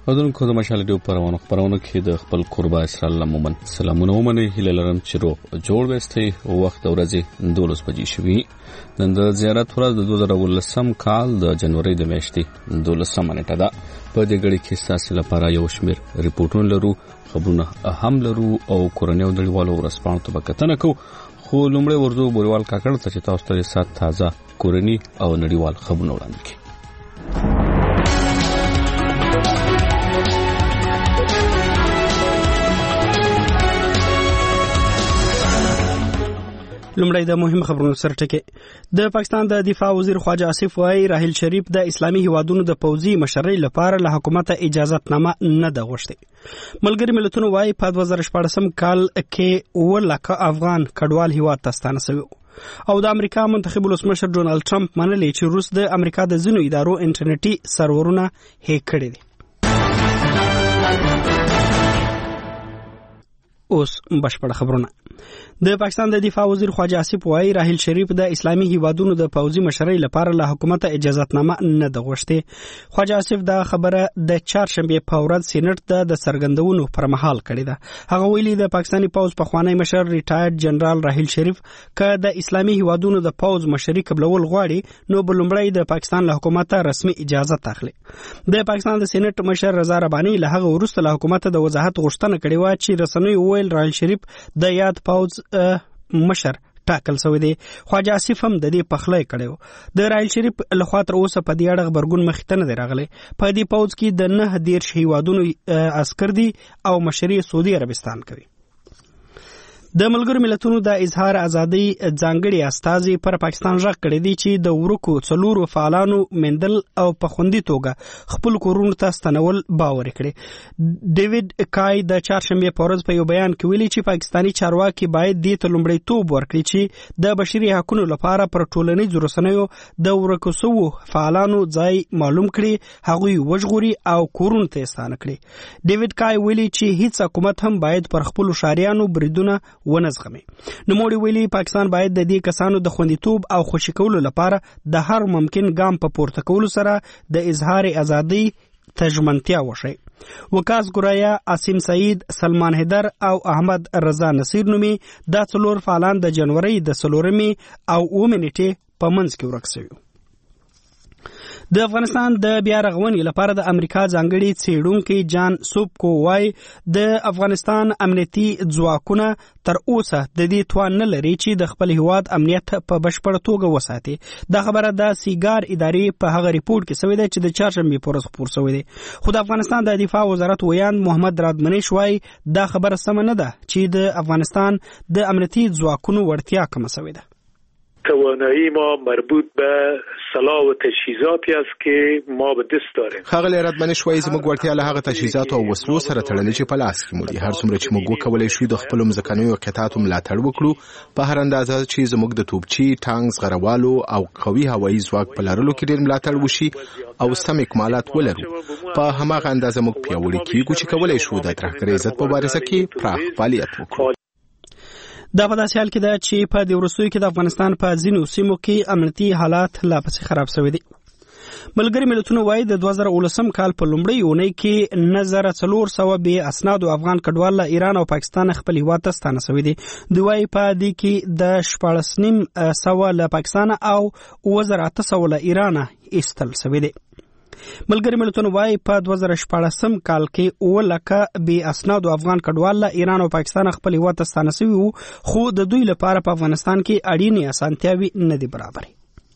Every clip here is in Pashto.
اودونکو د مشال ډیو پرونه کې د خپل قربا اسرائیل مومن سلامونه ومنه هله لرم چې روغ جوړ وستي وخت ورځې 12 بجې شوي نن د زیارت ورځ د 2019 کال د جنوري د میاشتې 12 نیټه ده په دې غړي کې تاسو لپاره یو شمېر ریپورتونه لرو خبرونه اهم لرو او کورنیو نړیوالو ورسپانو ته کتنه کو خو لومړی ورځو بوریوال کاکړ ته چې تاسو ته سات تازه کورنی او نړیوال خبرونه وړاندې کړي. لومړی د مهم خبرونو سره ټکی. د پاکستان د دفاع وزیر خواجه آصف وایي راحیل شریف د اسلامي هیوادونو د پوځي مشرۍ لپاره له حکومت اجازهتنامه نه ده غوښتې. ملګری ملتونو وایي په 2014 کال کې 1 لک افغان کډوال هیواد ته ستانه شوي او د امریکا منتخب ولسمشر ډونالد ټرمپ منلي چې روس د امریکا د ځینو ادارو انټرنیټي سرورونه هیک کړي دي. اوس بشپړ خبرونه. د پاکستان د دفاع وزیر خواجه آصف وایي راحیل شریف د اسلامي هیوادونو د پوځي مشرۍ لپاره له حکومت اجازهتنامه نه ده غوښتې. خواجه آصف دا خبره د چهارشنبه په ورځ سېنات ته د سرګندونو پر مهال کړې ده. هغه ویلي د پاکستاني پوځ پخوانی مشر ریټایرډ جنرال راحیل شریف که د اسلامي هیوادونو د پوځ مشرۍ قبلول غواړي نو بلومړی د پاکستان له حکومت رسمي اجازه تاخلي. د پاکستان د سېنات مشر رضا رباني له هغه وروسته له حکومت د وضاحت غوښتنه کړې و چې رسنۍ وویل راحیل شریف د یاد پوځ مشر ټاکل شوی دی. خواجه آصف هم د دې پخلی کړی و. د راحیل شریف لخوا تر اوسه په دې اړه خبرګون مخې ته نه دی راغلی. په دې پوځ کې د 19 هیوادونو عسکر دي او مشري سعودي عربستان کوي. د ملګرو ملتونو د اظهار ازادي ځانګړي استازي پر پاکستان ژغ کړی دی چې د ورکو څلورو فعالانو مندل او په خوندي توګه خپل کورونو ته ستنول باور کړي. ډیوډ کای د چهارشنبه په ورځ په یو بیان کې ویلي چې پاکستاني چارواکي باید دې ته لومړیتوب ورکړي چې د بشري حقوقو لپاره پر ټولنیزو رسنیو د ورکو سوو فعالانو ځای معلوم کړي، هغوی وژغوري او کورونو ته ستانه کړي. ډیوډ کای ویلي چې هیڅ حکومت هم باید پر خپل شاریانو بریدونه ونزغمي. نوموړي ویلي پاکستان باید د دې کسانو د خوندیتوب او خوشی کولو لپاره د هر ممکن ګام په پورته کولو سره د اظهار ازادي تضمینتیا وشي. وکاس ګرایا، عاصم سعید، سلمان حیدر او احمد رضا نصیر نومي دا څلور فعالان د جنوري د 4 او 9 نیټې په منځ کې ورک شوي. د افغانستان د بیا رغونې لپاره د امریکا ځانګړي څېړونکي جان سوبکو وایي د افغانستان امنیتي ځواکونه تر اوسه د دې توان نه لري چې د خپل هیواد امنیت په بشپړه توګه وساتي. دا خبره د سیګار ادارې په هغه ریپورت کې شوې ده چې د چهارشنبه په ورځ خپور شوی دی. خو د افغانستان د دفاع وزارت ویاند محمد رادمنیش وایي دا خبره سمه نه ده چې د افغانستان د امنیتي ځواکونو وړتیا کمه شوې ده. توانایی ما مربوط به سلاح و تجهیزاتی است که ما به دست داریم. خغل رادمنیش وایي زموږ وړتیا له هغه تجهیزات او وسلو سره تړلې چې په لاس کې مو دي. هر څومره چې موږ وکولای شو د خپل ځمکنیو قطعاتو ملاتړ وکړو په هر اندازه چې زموږ د توپچي، ټانک، زغروالو او قوي هوایي ځواک په لرلو کې ډېر ملاتړ وشي او سم اکمالات ولرو په هماغه اندازه موږ پیاوړي کیږو چې کولای شو د ترهګرۍ ضد مبارزه کې پراخ فعالیت وکړو. دا په داسې حال کې ده چې په دې وروستیو کې د افغانستان په ځینو سیمو کې امنیتي حالات لا پسې خراب شوي دي. ملګري ملتونو وایي د 2019 کال په لومړۍ اونۍ کې 9400 بې اسنادو افغان کډوال له ایران او پاکستان خپل هیواد ته ستانه شوي دي. دوی وایي په دې کې د 14,900 له پاکستان او 2800 له ایران ایستل شوي دي. ملګري ملتونو وایي په 2014 کال کې 9 لک بې اسنادو افغان کډوال له ایران او پاکستان خپل هیواد ته ستانه شوي وو، خو د دوی لپاره په افغانستان کې اړینې اسانتیاوې نه دي برابرې.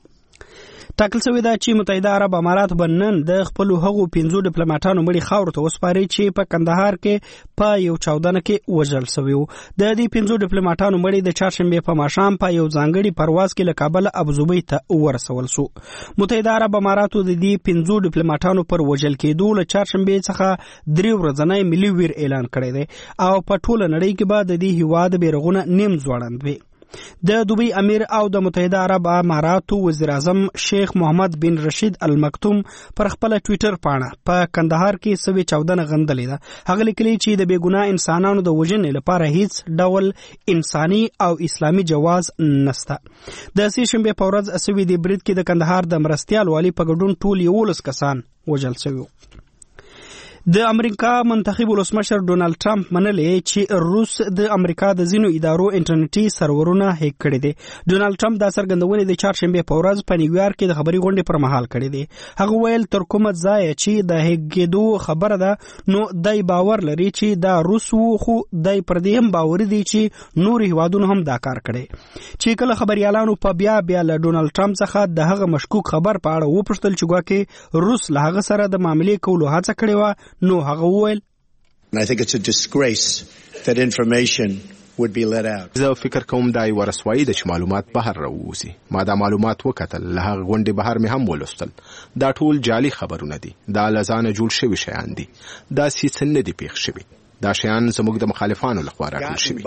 ټاکل شوی ده چې متحده عرب امارات به نن د خپل هغو 5 ډیپلوماټانو مړي خاورو ته وسپاري چې په کندهار کې په یو چاودنه کې وژل شوي وو. د دې 5 ډیپلوماټانو مړي د چهارشنبه په ماښام په یو ځانګړي پرواز کې له کابل ابوظبي ته ورسول شو. متحده عرب اماراتو د دې 5 ډیپلوماټانو پر وژل کېدو له چهارشنبه څخه 3 ورځنی ملي ویر اعلان کړی دی او په ټوله نړۍ کې به د دې هیواد بیرغونه نیم ځوړند وي. د دوبۍ امیر او د متحده عرب اماراتو وزیر اعظم شیخ محمد بن رشید المکتوم پر خپل ټوئیټر پاڼه په کندهار کې سوي چاودنه غندلې ده. هغه لیکلي چې د بیګناه انسانانو د وژنې لپاره هیڅ ډول انساني او اسلامي جواز نشته. د سې شنبه په ورځ سوي د برید کې د کندهار د مرستيال والی په ګډون ټول 11 کسان وژل شوي. د امریکا منتخب ولسمشر ډونالد ټرمپ منلې چې روس د امریکا د ځینو ادارو انټرنیټي سرورونه هیک کړي دي. ډونالد ټرمپ دا څرګندونه د چهارشنبه په ورځ په نیویارک کې د خبري غونډې پر مهال کړې دي. هغه ویل تر کومه ځای چې د هیکېدو خبره ده نو دای باور لري چې دا روس وو، خو دای پر دې هم باور دي چې نور هیوادونو هم دا کار کړي. چې کله خبريالانو په بیا له ډونالد ټرمپ څخه د هغه مشکوک خبر په اړه وپوښتل چې ګواکې روس له هغه سره د معاملې کولو هڅه کړې وه، نو هغه وویل I think it's a disgrace that information would be let out. زه فکر کوم دا یو رسوایی ده چې معلومات بهر راووځي. ما دا معلومات وکتل، له هغه غونډې بهر مې هم ولوستل. دا ټول جعلي خبرونه دي، دا له ځانه جوړ شوي شیان دي، دا څه نه دي پېښ شوي. دا شیان زموږ د مخالفانو لخوا راټول شوي.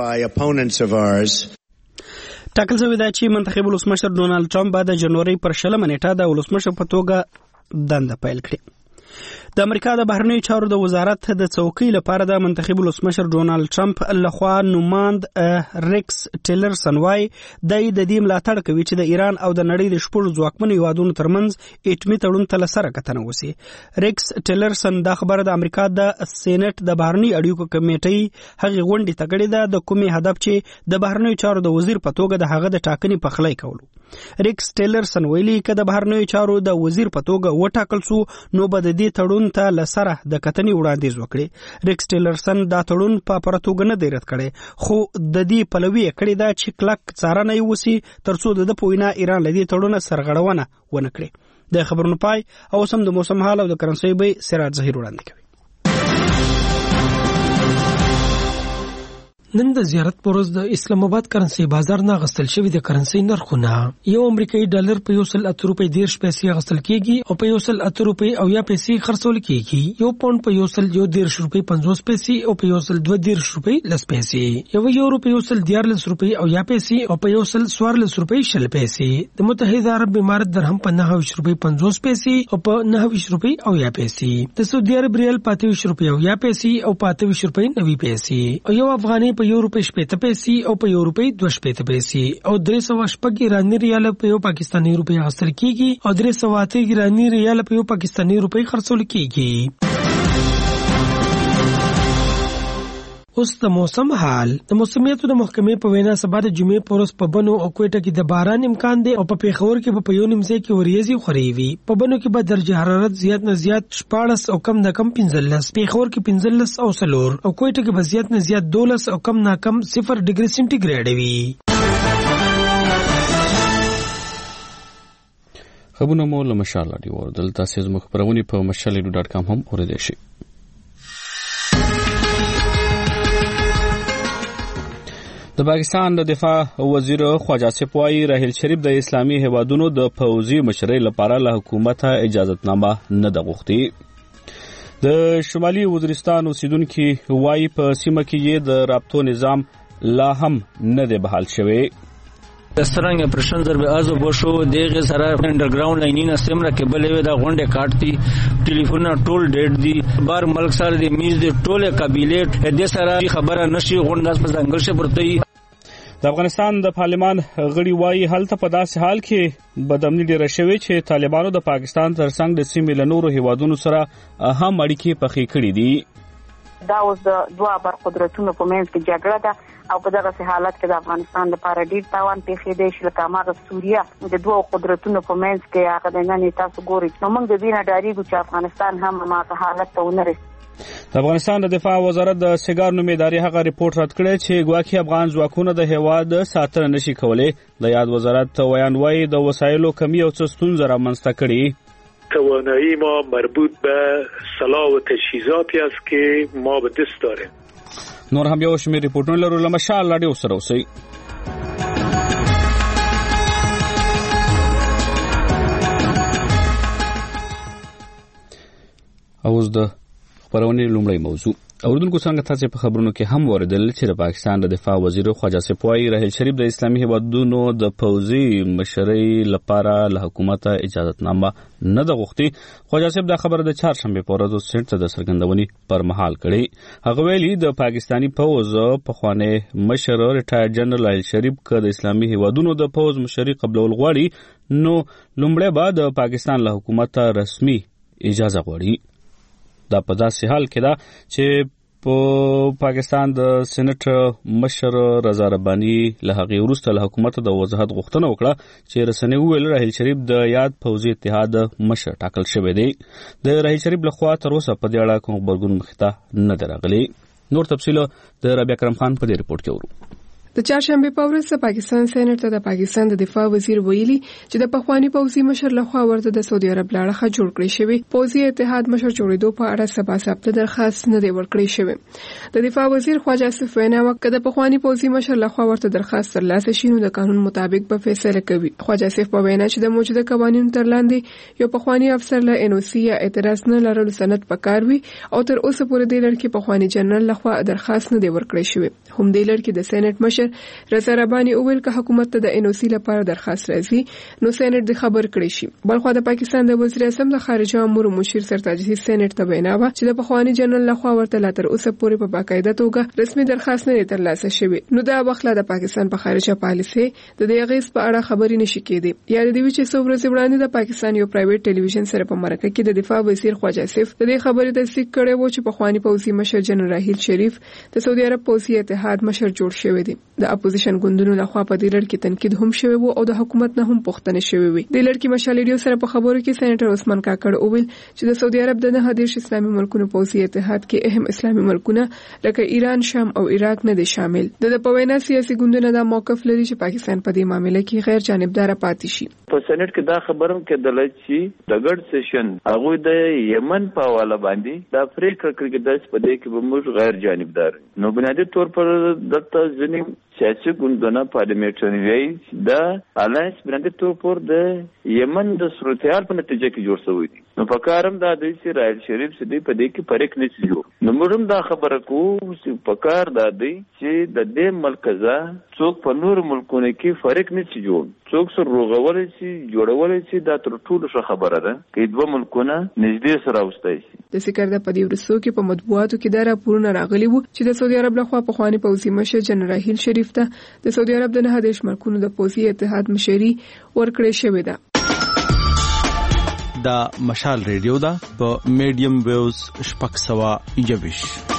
ټاکل شوی ده چې منتخب ولسمشر ډونالد ټرمپ به د جنوري پر 20 نیټه د ولسمشر په توګه دنده پیل کړي. د امریکا د بهرنیو چارو د وزارت د څوکۍ لپاره د منتخب ولسمشر ډونالد ټرمپ لخوا نوماند ریکس ټیلرسن وايي د دې ملاتړ کوي چې د ایران او د نړۍ د شپږ ځواکمنو هیوادونو ترمنځ اټمي تړون ته لسره کتنه وسی. ریکس ټیلرسن دا خبره د امریکا د سېنات د بهرنی اړیکو کمیټې هغه غونډې ته کړې ده د کومې هدف چې د بهرنیو چارو د وزیر په توګه د هغه د ټاکنې په خلای کولو. ریکس ټیلرسن ویلي چې د بهرنیو چارو د وزیر په توګه وټاکل سو نو به د دې تړون ته لسره د کتنې وړاندیز وکړي. ریکس ټیلرسن دا تړون په پرتوګه نه دی رد کړی، خو د دې پلوي کړی دا چې کلک څارنه یې وسی ترڅو د پوینا ایران لدی تړون سرغړونه ونه کړي. د خبرونو پای او سم د موسم حال او د کرنسي به سراج ظهیر وړاندې کوي. نن د زیارت پروز د اسلام آباد کرنسي بازار نه غستل شوی د کرنسي نرخونه یو امریکایي ډالر په 108 روپۍ 10 پیسې غستل کیږي او په 108 روپۍ او یا پیسې خرڅول کیږي. یو پاوند په 110 روپۍ 50 پیسې او په 112 روپۍ 10 پیسې. یو یورو په 114 روپۍ او یا پیسې او په 114 روپۍ 10 پیسې. د متحده عرب امارات درهم په 29 روپۍ 50 پیسې او په 29 روپۍ او یا پیسې. د سعودي عرب ریال په 28 روپۍ او یا پیسې او په 28 روپۍ 90 پیسې. او یو افغاني په یو روپۍ 70 پیسې او په یو روپۍ 2 پیسې. او 300 ایرانی ریال په یو پاکستاني روپۍ غستل کیږي او 308 ایرانی ریال په یو پاکستاني روپۍ خرڅول کیږي. اوس د موسم حال. د موسمیاتو د محکمې په وینا سبا د جمعې په ورځ په بنو او کوټه کې د باران امکان دی او په پیښور کې په یو نیم ځای کې وریځي خوري وي. په بنو کې به درجه حرارت زیات نه زیات 14 او کم نه کم 15، پیښور کې 15 او 4 او کوټه کې به زیات نه زیات 12 او کم نه کم 0 ډیګري سنټیګریډ وي. خبرونه مو له مشال راډیو دلته سیز مخبرونی په mashal.com هم اوریدل شي. د پاکستان د دفاع وزیر خواجه آصف وايي راحیل شریف د اسلامي هیوادونو د پوځي مشرۍ لپاره له حکومته اجازهتنامه نه ده غوښتې. د شمالي وزیرستان اوسیدونکي وايي په سیمه کې یې د رابطو نظام لا هم نه دی بحال شوی. دسترنګ پرشن ضرب ازو بشو دغه سره انډرګراوند لاینینه سیمره کې بلې د غونډه کاټتي ټلیفون ټول ډیټ دی بار ملک سره د میز د ټوله قبیله د سره خبره نشي غونډه په ځنګل شه پرتې. د افغانستان د پارلمان غړي وايي هلته په داسې حال کې بدامني ډیره شوې چې طالبانو د پاکستان ترڅنګ د سیمې له نورو هیوادونو سره هم اړیکې پخې کړې دي. دا اوس د دوه برقدرتونو په منځ کې جګړه ده او په دغه حالت کې د افغانستان لپاره ډیر تاوان پیښیدای شي. لکه هغه سوریه د دوه قدرتونو په منځ کې هغه د نن تاسو ګورئ نو موږ د دې نه ډاریږو چې افغانستان هم ماته حالت ته ونرسي. د افغانستان د دفاع وزارت د سیګار نومې ادارې هغه ریپورت رد کړی چې ګواکې افغان ځواکونه د هیواد ساتنه نشي کولی. د یاد وزارت ویان وايي د وسایلو کمی او څه ستونزې رامنځته کړي. توانایی ما مربوط به سلاح و تجهیزاتی است که ما به دست داریم. نور هم یو شمېر ریپورټونه لرو. له مشال راډیو سره اوسئ. اوس د خبرونې لومړی موضوع. اوردونکو څنګه تاسو په خبرونو کې هم اوریدل چې د پاکستان د دفاع وزیر خواجه آصف وايي راحیل شریف د اسلامي هیوادونو د پوځي مشرۍ لپاره له حکومته اجازهتنامه نه ده غوښتې. خواجه آصف دا خبره د چهارشنبه په ورځ سېنټ ته د څرګندونې پر مهال کړې. هغه ویلي د پاکستاني پوځ پخوانی مشر ریټایر جنرال راحیل شریف که د اسلامي هیوادونو د پوځ مشرۍ قبلول غواړي نو لومړی به د پاکستان له حکومته رسمي اجازه غواړي. دا په داسې حال کې ده چې په پاکستان د سېنات مشر رضا رباني له هغې وروسته له حکومت د وضاحت غوښتنه وکړه چې رسنۍ وویل راحیل شریف د یاد پوځي اتحاد مشر ټاکل شوی دی. د راحیل شریف لخوا تر اوسه په دې اړه کوم غبرګون مخې ته نه دی راغلی. نور تفصیل د ربیع کرم خان په دې رپورټ کې ورو. د چهارشنبه په ورځ د پاکستان سېنات ته د پاکستان د دفاع وزیر ویلي چې د پخوانی پوځي مشر لخوا ورته د سعودي عرب لاړه جوړ کړی شوی پوځي اتحاد مشر جوړېدو په اړه سبا ثبت درخواست نه دی ورکړی شوی. د دفاع وزیر خواجه آصف وینا وکړه د پخوانی پوځي مشر لخوا ورته درخواست ترلاسه شي نو د قانون مطابق به فیصله کوي. خواجه آصف په وینا چې د موجوده قوانینو تر لاندې یو پخوانی افسر له NOC یا اعتراض نه لرلو سند پکار وي او تر اوسه پورې د لړ کې پخوانی جنرال لخوا درخواست نه دی ورکړی شوی. هم د لړ کې د سېنات مشر رضا رباني اویل که حکومت ته د NOC لپاره درخواست راځي نو سېنات د خبر کړی شي. بلخو د پاکستان د وزیر اعظم د خارجه امور مشیر سرتاج حسین سېنات ته وینا و چې د پخوانی جنرال لخوا ورته لا تر اوسه پورې په باقاعده توګه رسمي درخواست نه ترلاسه شوی نو دا وخت د پاکستان په خارجه پالیسي د دې غیس په اړه خبرې نشي کېدی. یا د دې چې څو ورځې وړاندې د پاکستان یو پرایویټ ټلویزیون سره په مرکه کې د دفاع وزیر خواجه آصف د دې خبرې تصدیق کړې و چې پخوانی پوځي مشر جنرال راحیل شریف د سعودي عرب پوځي اتحاد مشر جوړ شوی دی. د اپوزیشن ګوندونو لخوا په دې لړ کې تنقید هم شوی وو او د حکومت نه هم پوښتنه شوی وي. د لړ کې مشالېډیو سره په خبرو کې سېنیټر عثمان کاکړ اوویل چې د سعودي عرب د 19 اسلامي ملکونو پوځي اتحاد کې اهم اسلامي ملکونه لکه ایران، شام او عراق نه دي شامل. د پوینا سیاسي ګوندونه دا موقف لري چې پاکستان په دې معاملې کې غیر جانبدار پاتې شي. په سېنیټ کې دا خبرم کېدل چې د ګډ سیشن هغه د یمن په حواله باندې دا پریکړه کړې چې په دې کې به موږ غیر جانبدار نو بنیادی تور پر دلته ځینې سیاسي ګوندونه پارلیمنټري دا الاینس بنیادی تور پر د یمن د صورتحال په نتیجه کې جوړ شوی دي. نو په کارم دا د راحیل شریف سدي په دې کې پریک نشي جوړ. نو موږ دا خبره کوو چې په کار دا دی چې د دې مرکزه څوک په نور ملکونو کې فرق نشي جوړ. څوک سره روغول شي جوړول شي دا تر ټولو ښه خبره ده چې دوه ملکونه نږدې سره اوسئ شي. د سکرده په دې ورسو کې په مطبوعاتو کې دا راپورونه راغلي وو چې د سعودي عرب لخوا په خواني پوځي مشر جنرال راحیل شریف ته د سعودي عرب د 19 ملکونو د پوځي اتحاد مشري ورکړې شوې ده. دا مشال ریډیو دا په میډیم ویوز شپږ سوه یویش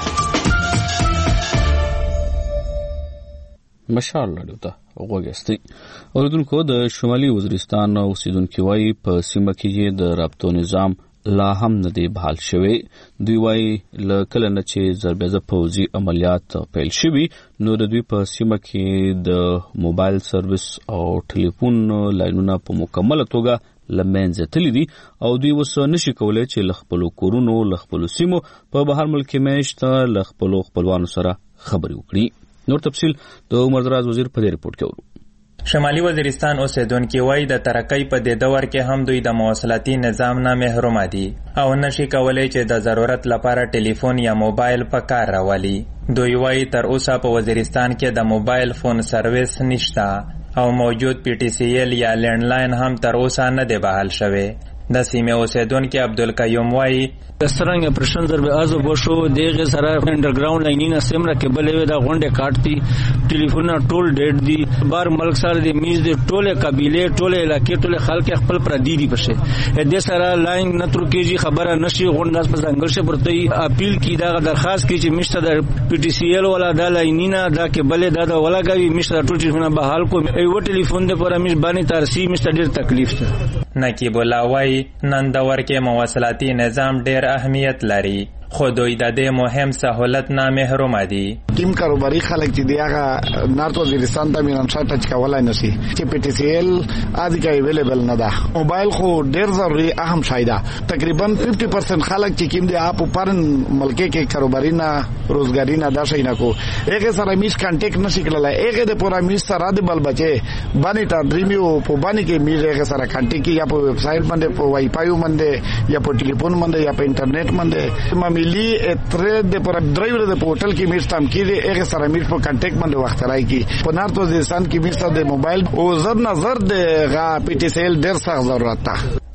مشال ریډیو ته وګورئ. اوریدونکو د شمالي وزیرستان اوسیدونکو وايي په سیمه کې د رابطو نظام لا هم نه دی بحال شوی. دوی وايي لکه نه چې ضربه پوځي عملیات پیل شوي نو د دوی په سیمه کې د موبایل سرویس او ټلیفون لاینونه په مکمله توګه لمنځه تللی دي او دوی اوس نشي کولای چې لخپلو کورونو لخپلو سیمو په بهر ملک میشت لخپلو خپلوانو سره خبرې وکړي. نور تفصیل د عمر دراز وزیر په دې رپورت کې ورو. شمالي وزیرستان اوسیدونکو وايي د ترقۍ په دې دور کې هم دوی د مواصلاتي نظام نه محروم دي او نشي کولای چې د ضرورت لپاره ټلیفون یا موبایل په کار راولي. دوی وايي تر اوسه په وزیرستان کې د موبایل فون سرویس نشته او موجود PTCL یا لینډلاین هم تر اوسه نه دی بحال شوی. د سیمې اوسیدونکو عبدالقیوم وايي سترنګ پرشن ضرب ازو بشو دغه سره انډرګراوند لاینینه سیمره کې بلې د غونډه کاټتي ټلیفون ټول ډیټ دی بار ملک سره د میز د ټوله قبيله ټوله علاقې ټوله خلک خپل پردي دي پشه د سره لاین نتر کېږي خبره نشي غونډه په ځنګل شه پرته اپیل کی دا درخواست کی چې مشته د PTCL ولا د لاینینه دا کې بلې دا ولاګوي مشته ټول ټلیفون بحال کو یو ټلیفون د پر مش باندې ترسي مشته ډیر تکلیف ده. نقیب الله وايي نن د ورکه مواصلاتي نظام ډیر اهمیت لري خو دوی د دې مهم سہولت نه محروم دي. ټیم کاروباري خلک چې دی هغه نارت وزیرستان ته میرانشاه ټچ کولای نشي چې PTCL ادي کې اویلیبل نه ده. موبایل خو ډیر ضروري اهم شای ده. تقریبا 50% خلک چې کوم دی اپ پرن ملک کې کاروباري نه روزګاری نه دا شي نه کو هغه سره میش کانټیکټ نشي کولای هغه د پورا میش سره د بل بچي باندې تا ډریمیو په باندې کې میش هغه سره کانټیکټ یا په ویب سټ باندې په وای فای باندې یا په ټلیفون باندې یا په انټرنیټ باندې ملي اتره د پر ډرایور د پورټل کې میش تام کې هغه سره میش په کانټیکټ باندې وخت راځي په نارت وزیرستان کې میش د موبایل او زر نظر د غا PTCL ډیر سخت ضرورت ده.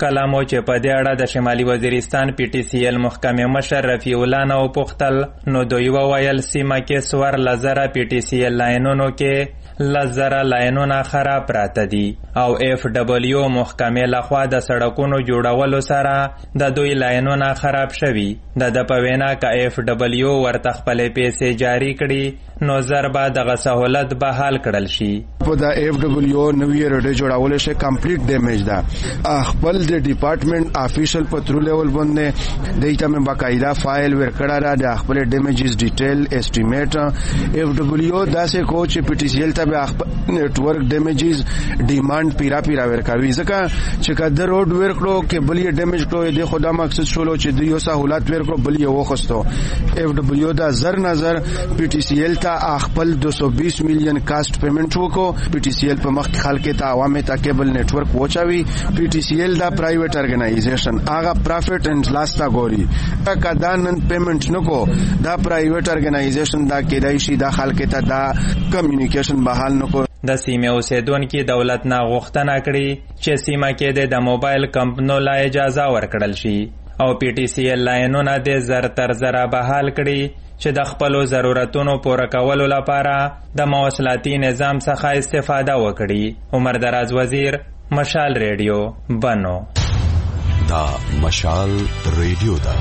کله مو چې په دې اړه د شمالي وزیرستان پی ټی سی ایل محکمې مشر رفیع الله نه وپوښتل نو دوی وویل سیمه کې 14,000 پی ټی سی ایل لاینونو کې 10,000 لاینونه خراب پراته دي او اف ډبلیو محکمې لخوا د سړکونو جوړولو سره د دوی لاینونه خراب شوي. د په وینا که اف ډبلیو ورته خپلې پیسې جاری کړي نو زر به دغه سهولت بحال کړل شي. په د اف ډبلیو نوې روډ جوړول شي کمپلیټ ډیمیج ده. خپل د ډپارټمنټ افیشل په ترو لیول باندې دیتا مې باقاعده فایل ورکړه را د خپل ډیمیجز ډیټیل اسټیمیټ اف ډبلیو داسې کو چې پی ټی سی ایل ته به نیټورک ډیمیجز ډیماند پیرا ورکوي ځکه چې کله روډ ورکړو کې بلې ډیمیج کړو د خدا مقصد شولو چې د یو سہولت ورکړو بلې وخستو اف ډبلیو دا زر نظر پی ټی سی ایل ته خپل 220 میلیون کاست پیمنٹ وکړو. پی ټی سی ایل په مخ خلک ته عوامه ته کیبل نیټورک وچاوي. پی ټی سی ایل دا پرایویټ ارګنایزیشن هغه پروفټ اند لاس تا ګوري کدا نن پیمنٹ نکو دا پرایویټ ارګنایزیشن دا کېدای شي دا خلک ته دا کمیونیکیشن بحال نکو. د سیمې اوسیدونکو دولت نه غوښتنه کړې چې سیمه کې د موبایل کمپنیو لا اجازه ورکړل شي او پی ټی سی ایل لاینونه د زر تر زره بحال کړي چې د خپلو ضرورتونو پوره کولو لپاره د مواصلاتي نظام څخه استفاده وکړي. عمر دراز وزیر، مشال ریډیو، بنو. دا مشال ریډیو دا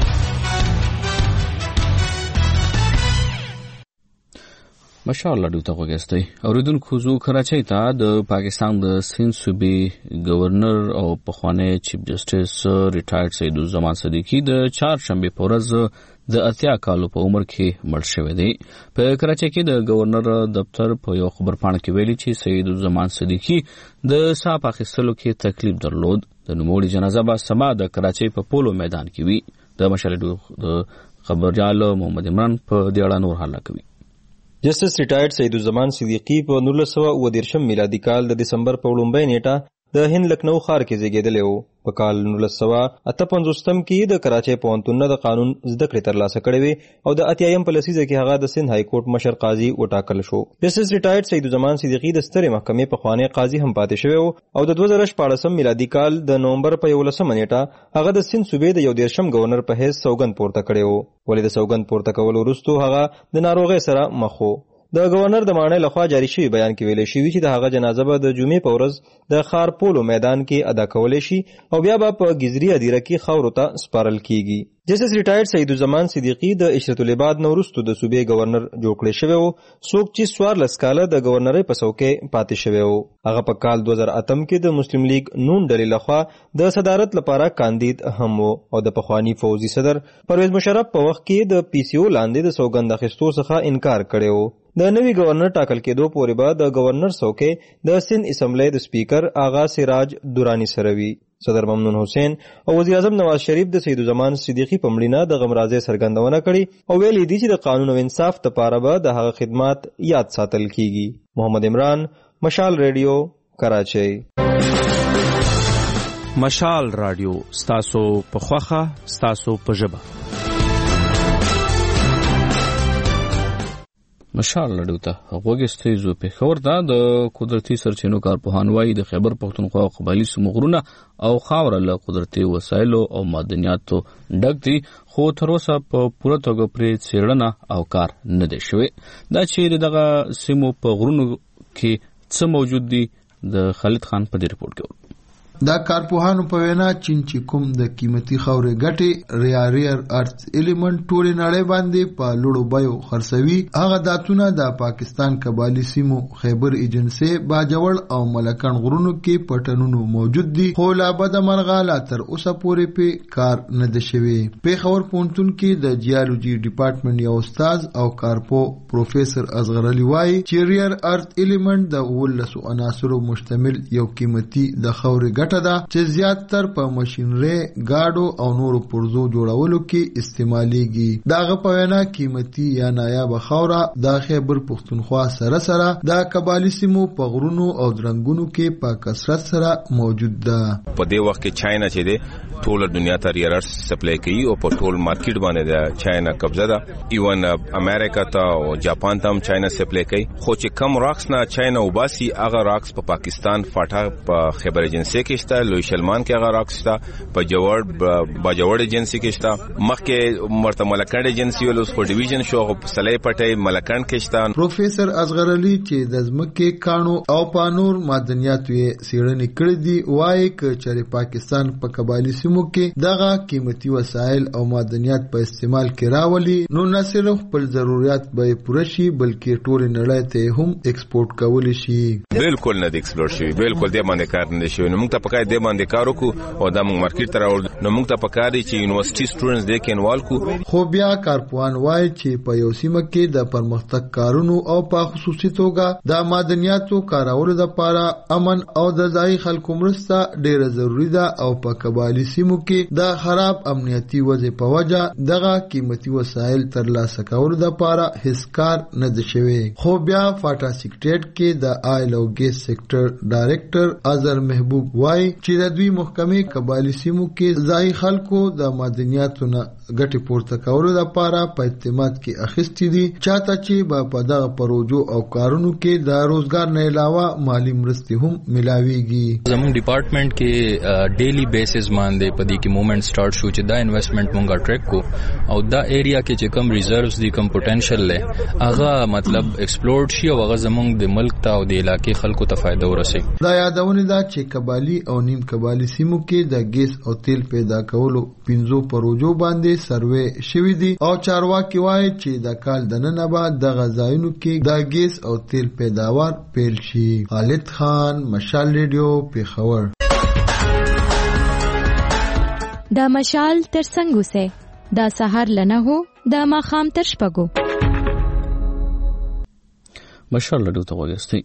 مشال لاډو ته وګستئ. اوریدونکو زو کراچۍ ته د پاکستان د سند صوبې گورنر او پخوانی چیف جسټس ریټایرډ سیدالزمان صدیقی د چهارشنبه په ورځ د 80 کالو په عمر کې مړ شوی دی. په کراچۍ کې د گورنر دفتر په یو خبرپاڼه کې ویلي چې سیدالزمان صدیقی د صاحب اخیستلو کې تکلیف درلود. د نوموړي جنازه به سبا د کراچۍ په پولو میدان کې وي. د مشال د خبرجال محمد عمران په دې اړه نور حواله کوي. جسټس ریټایرډ سیدالزمان صدیقی په 1919 میلادي کال د دسمبر په لومړۍ نیټه د هند لکنو ښار کې زیږیدلی و. په کال 1958 کې د کراچۍ پوهنتون نه د قانون زده کړې ترلاسه کړې وې او د 80م په لسیزه کې هغه د سند های کورټ مشر قاضي وټاکل شو. جسټس ریټایرډ سیدالزمان صدیقی د سترې محکمې پخوانی قاضي هم پاتې شوی او د 2014 میلادي کال د نومبر په 11 نیټه هغه د سند صوبې د 11م گورنر په حیث سوګند پورته کړی و. ولې د سوګند پورته کولو وروسته هغه د ناروغۍ سره مخ و. د گورنر د ماڼۍ لخوا جاری شوی بیان کې ویل شوی چې د هغه جنازه به د جمعې په ورځ د ښار پولو میدان کې ادا کولی شي او بیا به په ګزري هدیره کې خاورو ته سپارل کیږي. جسټس ریټایرډ سیدالزمان صدیقی د عشرت العباد نه وروسته د صوبې گورنر جوړ کړی شوی و. څوک چې 14 کاله د گورنرۍ په څوکۍ پاتې شوی و. هغه په کال 2008 کې د مسلم لیگ نون ډلې لخوا د صدارت لپاره کاندید هم و او د پخوانی فوزي صدر پرویز مشرف په وخت کې د پی سی او لاندې د سوګند اخیستو څخه انکار کړی و. د نوي گورنر ټاکل کېدو پورې به د گورنر څوکۍ د سند اسمبلی د سپیکر آغا سراج دورانی سره وي. صدر ممنون حسین او وزیر اعظم نواز شریف د سیدالزمان صدیقی په مړینه د غمرازۍ څرګندونه کړې او ویلي دي چې د قانون او انصاف لپاره به د هغه خدمات یاد ساتل کیږي. محمد عمران، مشال ریډیو، کراچۍ. مشال رادیو ستاسو په خوخه ستاسو په ژبه. مشال لاډو ته وګستئ. زو پېښور ته د قدرتي سرچینو کارپوهان وایي د خیبر پښتونخوا او قبایلي سیمو غرونه او خاوره له قدرتي وسایلو او معدنیاتو ډک دي خو تر اوسه په پوره توګه پرې څېړنه او کار نه دی شوی. دا چې دغه سیمو په غرونو کې څه موجود دي د خالد خان په دې رپورټ کې دا کارپوهانو په وینا چین چې کوم د قیمتي خاورې ګټې ریئر ارث ایلیمنٹ ټولې نړۍ باندې په لوړو بیو خرڅوي هغه داتونه د پاکستان قبایلي سیمو خیبر ایجنسي باجوړ او ملکن غرونو کې پټنونو موجود دي خو لا بد مرغه لا تر اوسه پورې په کار نه دی شوی. پېښور پوهنتون کې د جیولوژي ډپارټمنټ یو استاد او کارپو پروفیسور اصغر علي وایي چې ریئر ارث ایلیمنٹ د 19 عناصرو مشتمل یو قیمتي د خاورې دا چې زیات تر په ماشینری گاډو او نورو پرزو جوړولو کې استعماليږي. داغه په وینا قیمتي یا نایاب خاوره د خیبر پښتونخوا سره د قبایلي سیمو په غرونو او درنګونو کې په کثرت سره موجود ده. په دې وخت کې چاینا چې ده ټول دنیا ته ریئرز سپلای کوي او په ټول مارکیټ باندې د چاینا قبضه ده. ایون امریکا ته او جاپان ته هم چاینا سپلای کوي خو چې کم راکس نه چاینا وباسي هغه راکس په پاکستان فاټا په خیبر ایجنسي کې کې شته، لوی شلمان کې هغه راکس شته، په جوړ باجوړ ایجنسی کې شته، مخکې مرته ملکند ایجنسی ول اوس په ډیویژن شو په سلای پټي ملکند کې شته. پروفیسور اصغر علي چې د ځمکې کانو او پانور معدنیات یې سیړنې کړې دي وایي چې پاکستان په قبایلی سیمو کې دغه قیمتي وسایل او معدنیات په استعمال کې راولي نو نه صرف خپل ضرورت به پوره شي بلکې ټول نړۍ ته هم ایکسپورټ کولی شي. بالکل نه د ایکسپورټ شي، بالکل د باندې کار نه شي. نو موږ ته پکای د باندې کار وکړو او د موږ مارکیټ ته راوړو. نو موږ ته پکای دي چې یونیورسيټي سټوډنټس د کینوال کو. خو بیا کارپوهان وایي چې په یو سیمه کې د پرمختګ کارونو او په خصوصي توګه د معدنیاتو کارولو لپاره امن او د ځای خلکو مرسته ډیره ضروری ده او په قبایلی سیمو کې د خراب امنیتي وضع په وجه دغه قیمتي وسایل ترلاسه کولو لپاره هیڅ کار نه دی شوی. خو بیا فاټا سیکریټریټ کې د آیل او ګیس سېکټر ډایریکټر اظهر محبوب وایي چې د دوی محکمې قبایلی سیمو کې ځای خلکو د معدنیاتو نه ګټې پورته کولو لپاره په اعتماد کې اخیستې دي چاته چې په دغه پروژو او کارونو کې د روزګار نه علاوه مالی مرستې هم ملاويږي. زموږ ډپارټمنټ کې ډیلی بیسز باندې په دې کې موومنت سٹارټ شو چې دا انویسټمنٹ مونږه ټریک کو او دا ایریا کې چې کم ریزروز دي کم پوتنشل له هغه مطلب ایکسپلورډ شي او هغه زموږ د ملک ته او د علاقې خلکو ته فائدہ ورسي. دا یادونه ده چې قبایلی او نیم قبایلی سیمو کې د ګیس او تیل پیدا کولو 15 پروژو باندې سروې شوې دي او چارواکي وایي چې د کال د نن بعد د غزاینو کې د ګیس او تیل پیداوار پیل شي. خالد خان، مشال ریډیو، پیښور. دا مشال تر څنګه سه دا سحر لنه هو دا ماخام تر شپګو. مشال ریډیو ته وګورئ.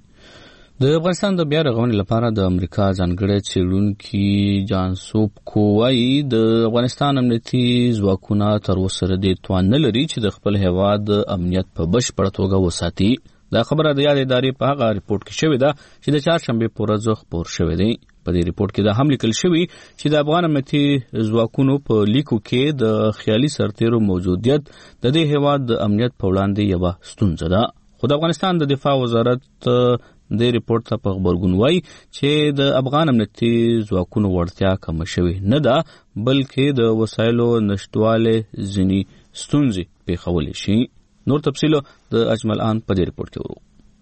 د افغانستان د بیا رغونې لپاره د امریکا ځانګړی څېړونکي جان سوپ کووايي د افغانستان امنیتي ځواکونه تر اوسه د توان نه لري چې د خپل هیواد امنیت په بشپړه توګه وساتي. دا خبره د یاد ادارې په هغه ریپورت کې شوې ده چې د چهارشنبې په ورځ خپور شوې دی. په دې ریپورت کې دا هم لیکل شوی چې د افغان امنیتي ځواکونو په لیکو کې د خیالي سرتیرو موجودیت د دې هیواد د امنیت په وړاندې یوه ستونزه ده. خو د افغانستان د دفاع وزارت د ریپورت ته په خبرګون وایي چې د افغان امنیتي ځواکونو وړتیا کم شوی نه ده بلکې د وسایلو نشټواله ځینې ستونزې پیښولی شي. نور تفصیل د اجمل آن په دې ریپورت کې ورو.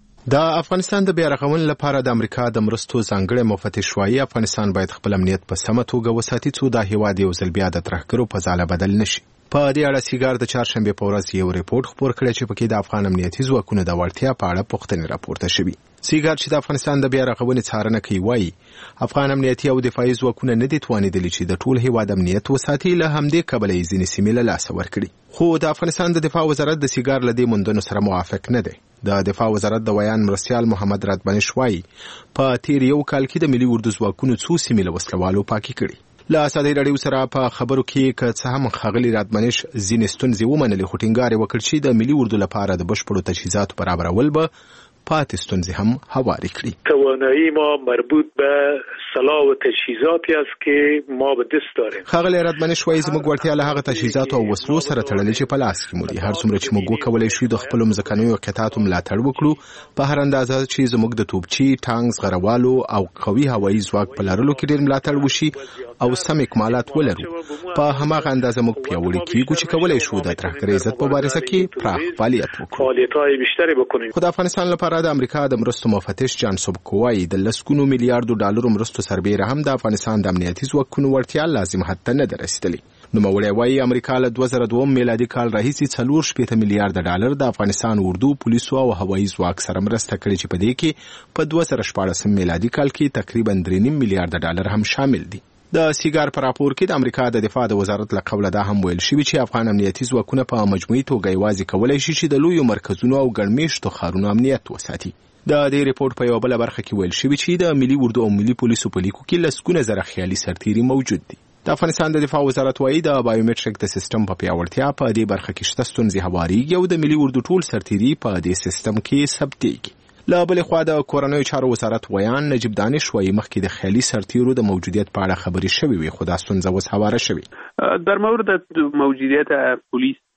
د افغانستان د بیا رغونې لپاره د امریکا د مرستو ځانګړی مفتش وایي افغانستان باید خپل امنیت په سمه توګه وساتي څو دا هیواد یو ځل بیا د ترهګرو په ځاله بدل نشي. په دې اړه سیګار د چهارشنبې په ورځ یو ریپورت خپور کړی چې پکې د افغان امنیتي ځواکونو د وړتیا په اړه پوښتنې راپورته شوې. سیګار چې د افغانستان د بیا رغونې څارنه کوي وایي افغان امنیتي او دفاعي ځواکونه نه دي توانیدلي چې د ټول هیواد امنیت وساتي، له همدې کبله یې ځینې سیمې له لاسه ورکړي. خو د افغانستان د دفاع وزارت د سیګار له دې موندنو سره موافق نه دی. د دفاع وزارت د ویان مرستیال محمد راتبانش وایي په تیر یو کال کې د ملي اردو ځواکونو څو سیمې له وسلوالو پاکي کړي. له ازادي راډیو سره په خبرو کې که څه هم ښاغلي راتبانش ځینې ستونزې ومنلې خو ټینګار یې وکړ چې د ملي اردو لپاره د بشپړو تجهیزاتو برابرول به پاتې ستونزې هم هوارې کړي. توانایی ما مربوط به سلاح و تجهیزاتی است که ما به دست داریم. ښاغلی راتبانش وایي زموږ وړتیا له هغه تجهیزاتو او وسلو سره تړلې چې په لاس کې مو دي. هر څومره چې موږ وکولی شو د خپلو مځکنیو قطعاتو ملاتړ وکړو په هر اندازه چې زموږ د توپچي، ټانک، زغروالو او قوي هوایي ځواک په لرلو کې ډېر ملاتړ وشي او سم اکمالات ولرو. په هماغه اندازه موږ پیاوړي کیږو چې کولی شو د ترهګرۍ ضد په مبارزه کې پراخ فعالیت وکړو. فعالیت‌های بیشتری بکنیم. خو د افغانستان لپاره د امریکا د مرستو مفتش جان سوب کووايي د لسګونو میلیارډو ډالرو مرستو سربیره هم د افغانستان د امنیتي ځواکونو وړتیا لازم حد ته نه ده رسیدلې. نوموړی وایي امریکا له 2002 میلادي کال راهیسې 4.8 میلیارډ ډالر د افغانستان اردو، پولیسو او هوایي ځواک سره مرسته کړې چې په دې کې په 2014 میلادي کال کې تقریبا 3.5 میلیارډ ډالر هم شامل دي. د سیګار په راپور کې د امریکا د دفاع د وزارت له قوله دا هم ویل شوي چې افغان امنیتي ځواکونه په مجموعي توګه یوازې کولی شي چې د لویو مرکزونو او ګڼمېشتو ښارونو امنیت وساتي. د دې ریپورت په یوه بله برخه کې ویل شوي چې د ملي اردو او ملي پولیسو په لیکو کې لسګونه زره خیالي سرتیري موجود دي. د افغانستان د دفاع وزارت وایي د بایومټریک د سیستم په پیاوړتیا په دې برخه کې شته ستونزې هوارېږي او د ملي اردو ټول سرتیري په دې سیستم کې ثبتېږي. له بلې خوا د کورنیو چارو وزارت ویان نجیب دانش وایي مخکې د خیالي سرتیرو د موجودیت په اړه خبرې شوې وي خو دا ستونزه اوس هواره شوې. در مورد موجودیت پلیس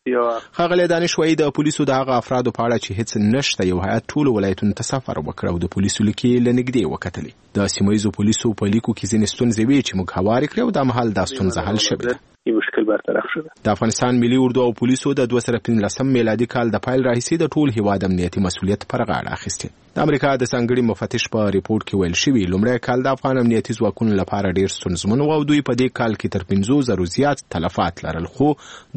ښاغلی دانش وایي د پولیسو د هغه افرادو په اړه چې هیڅ نشته یو هیات ټولو ولایتونو ته سفر وکړ او د پولیسو لیکې له نږدې وکتلې. د سیمه ییزو پولیسو په لیکو کې ځینې ستونزې وې چې موږ هوارې کړې او دا مهال دا ستونزه حل شوې ده. این مشکل برطرف شده. د افغانستان ملي اردو او پولیسو د 2015 میلادي کال د پیل راهیسې د ټول هیواد امنیتي مسؤلیت پر غاړه اخیستی. د امریکا د ځانګړي مفتش په ریپورت کې ویل شوی لومړی کال د افغان امنیتي ځواکونو لپاره ډیر ستونزمن و او دوی په دې کال کې تر 50,000 زیات تلفات لرل، خو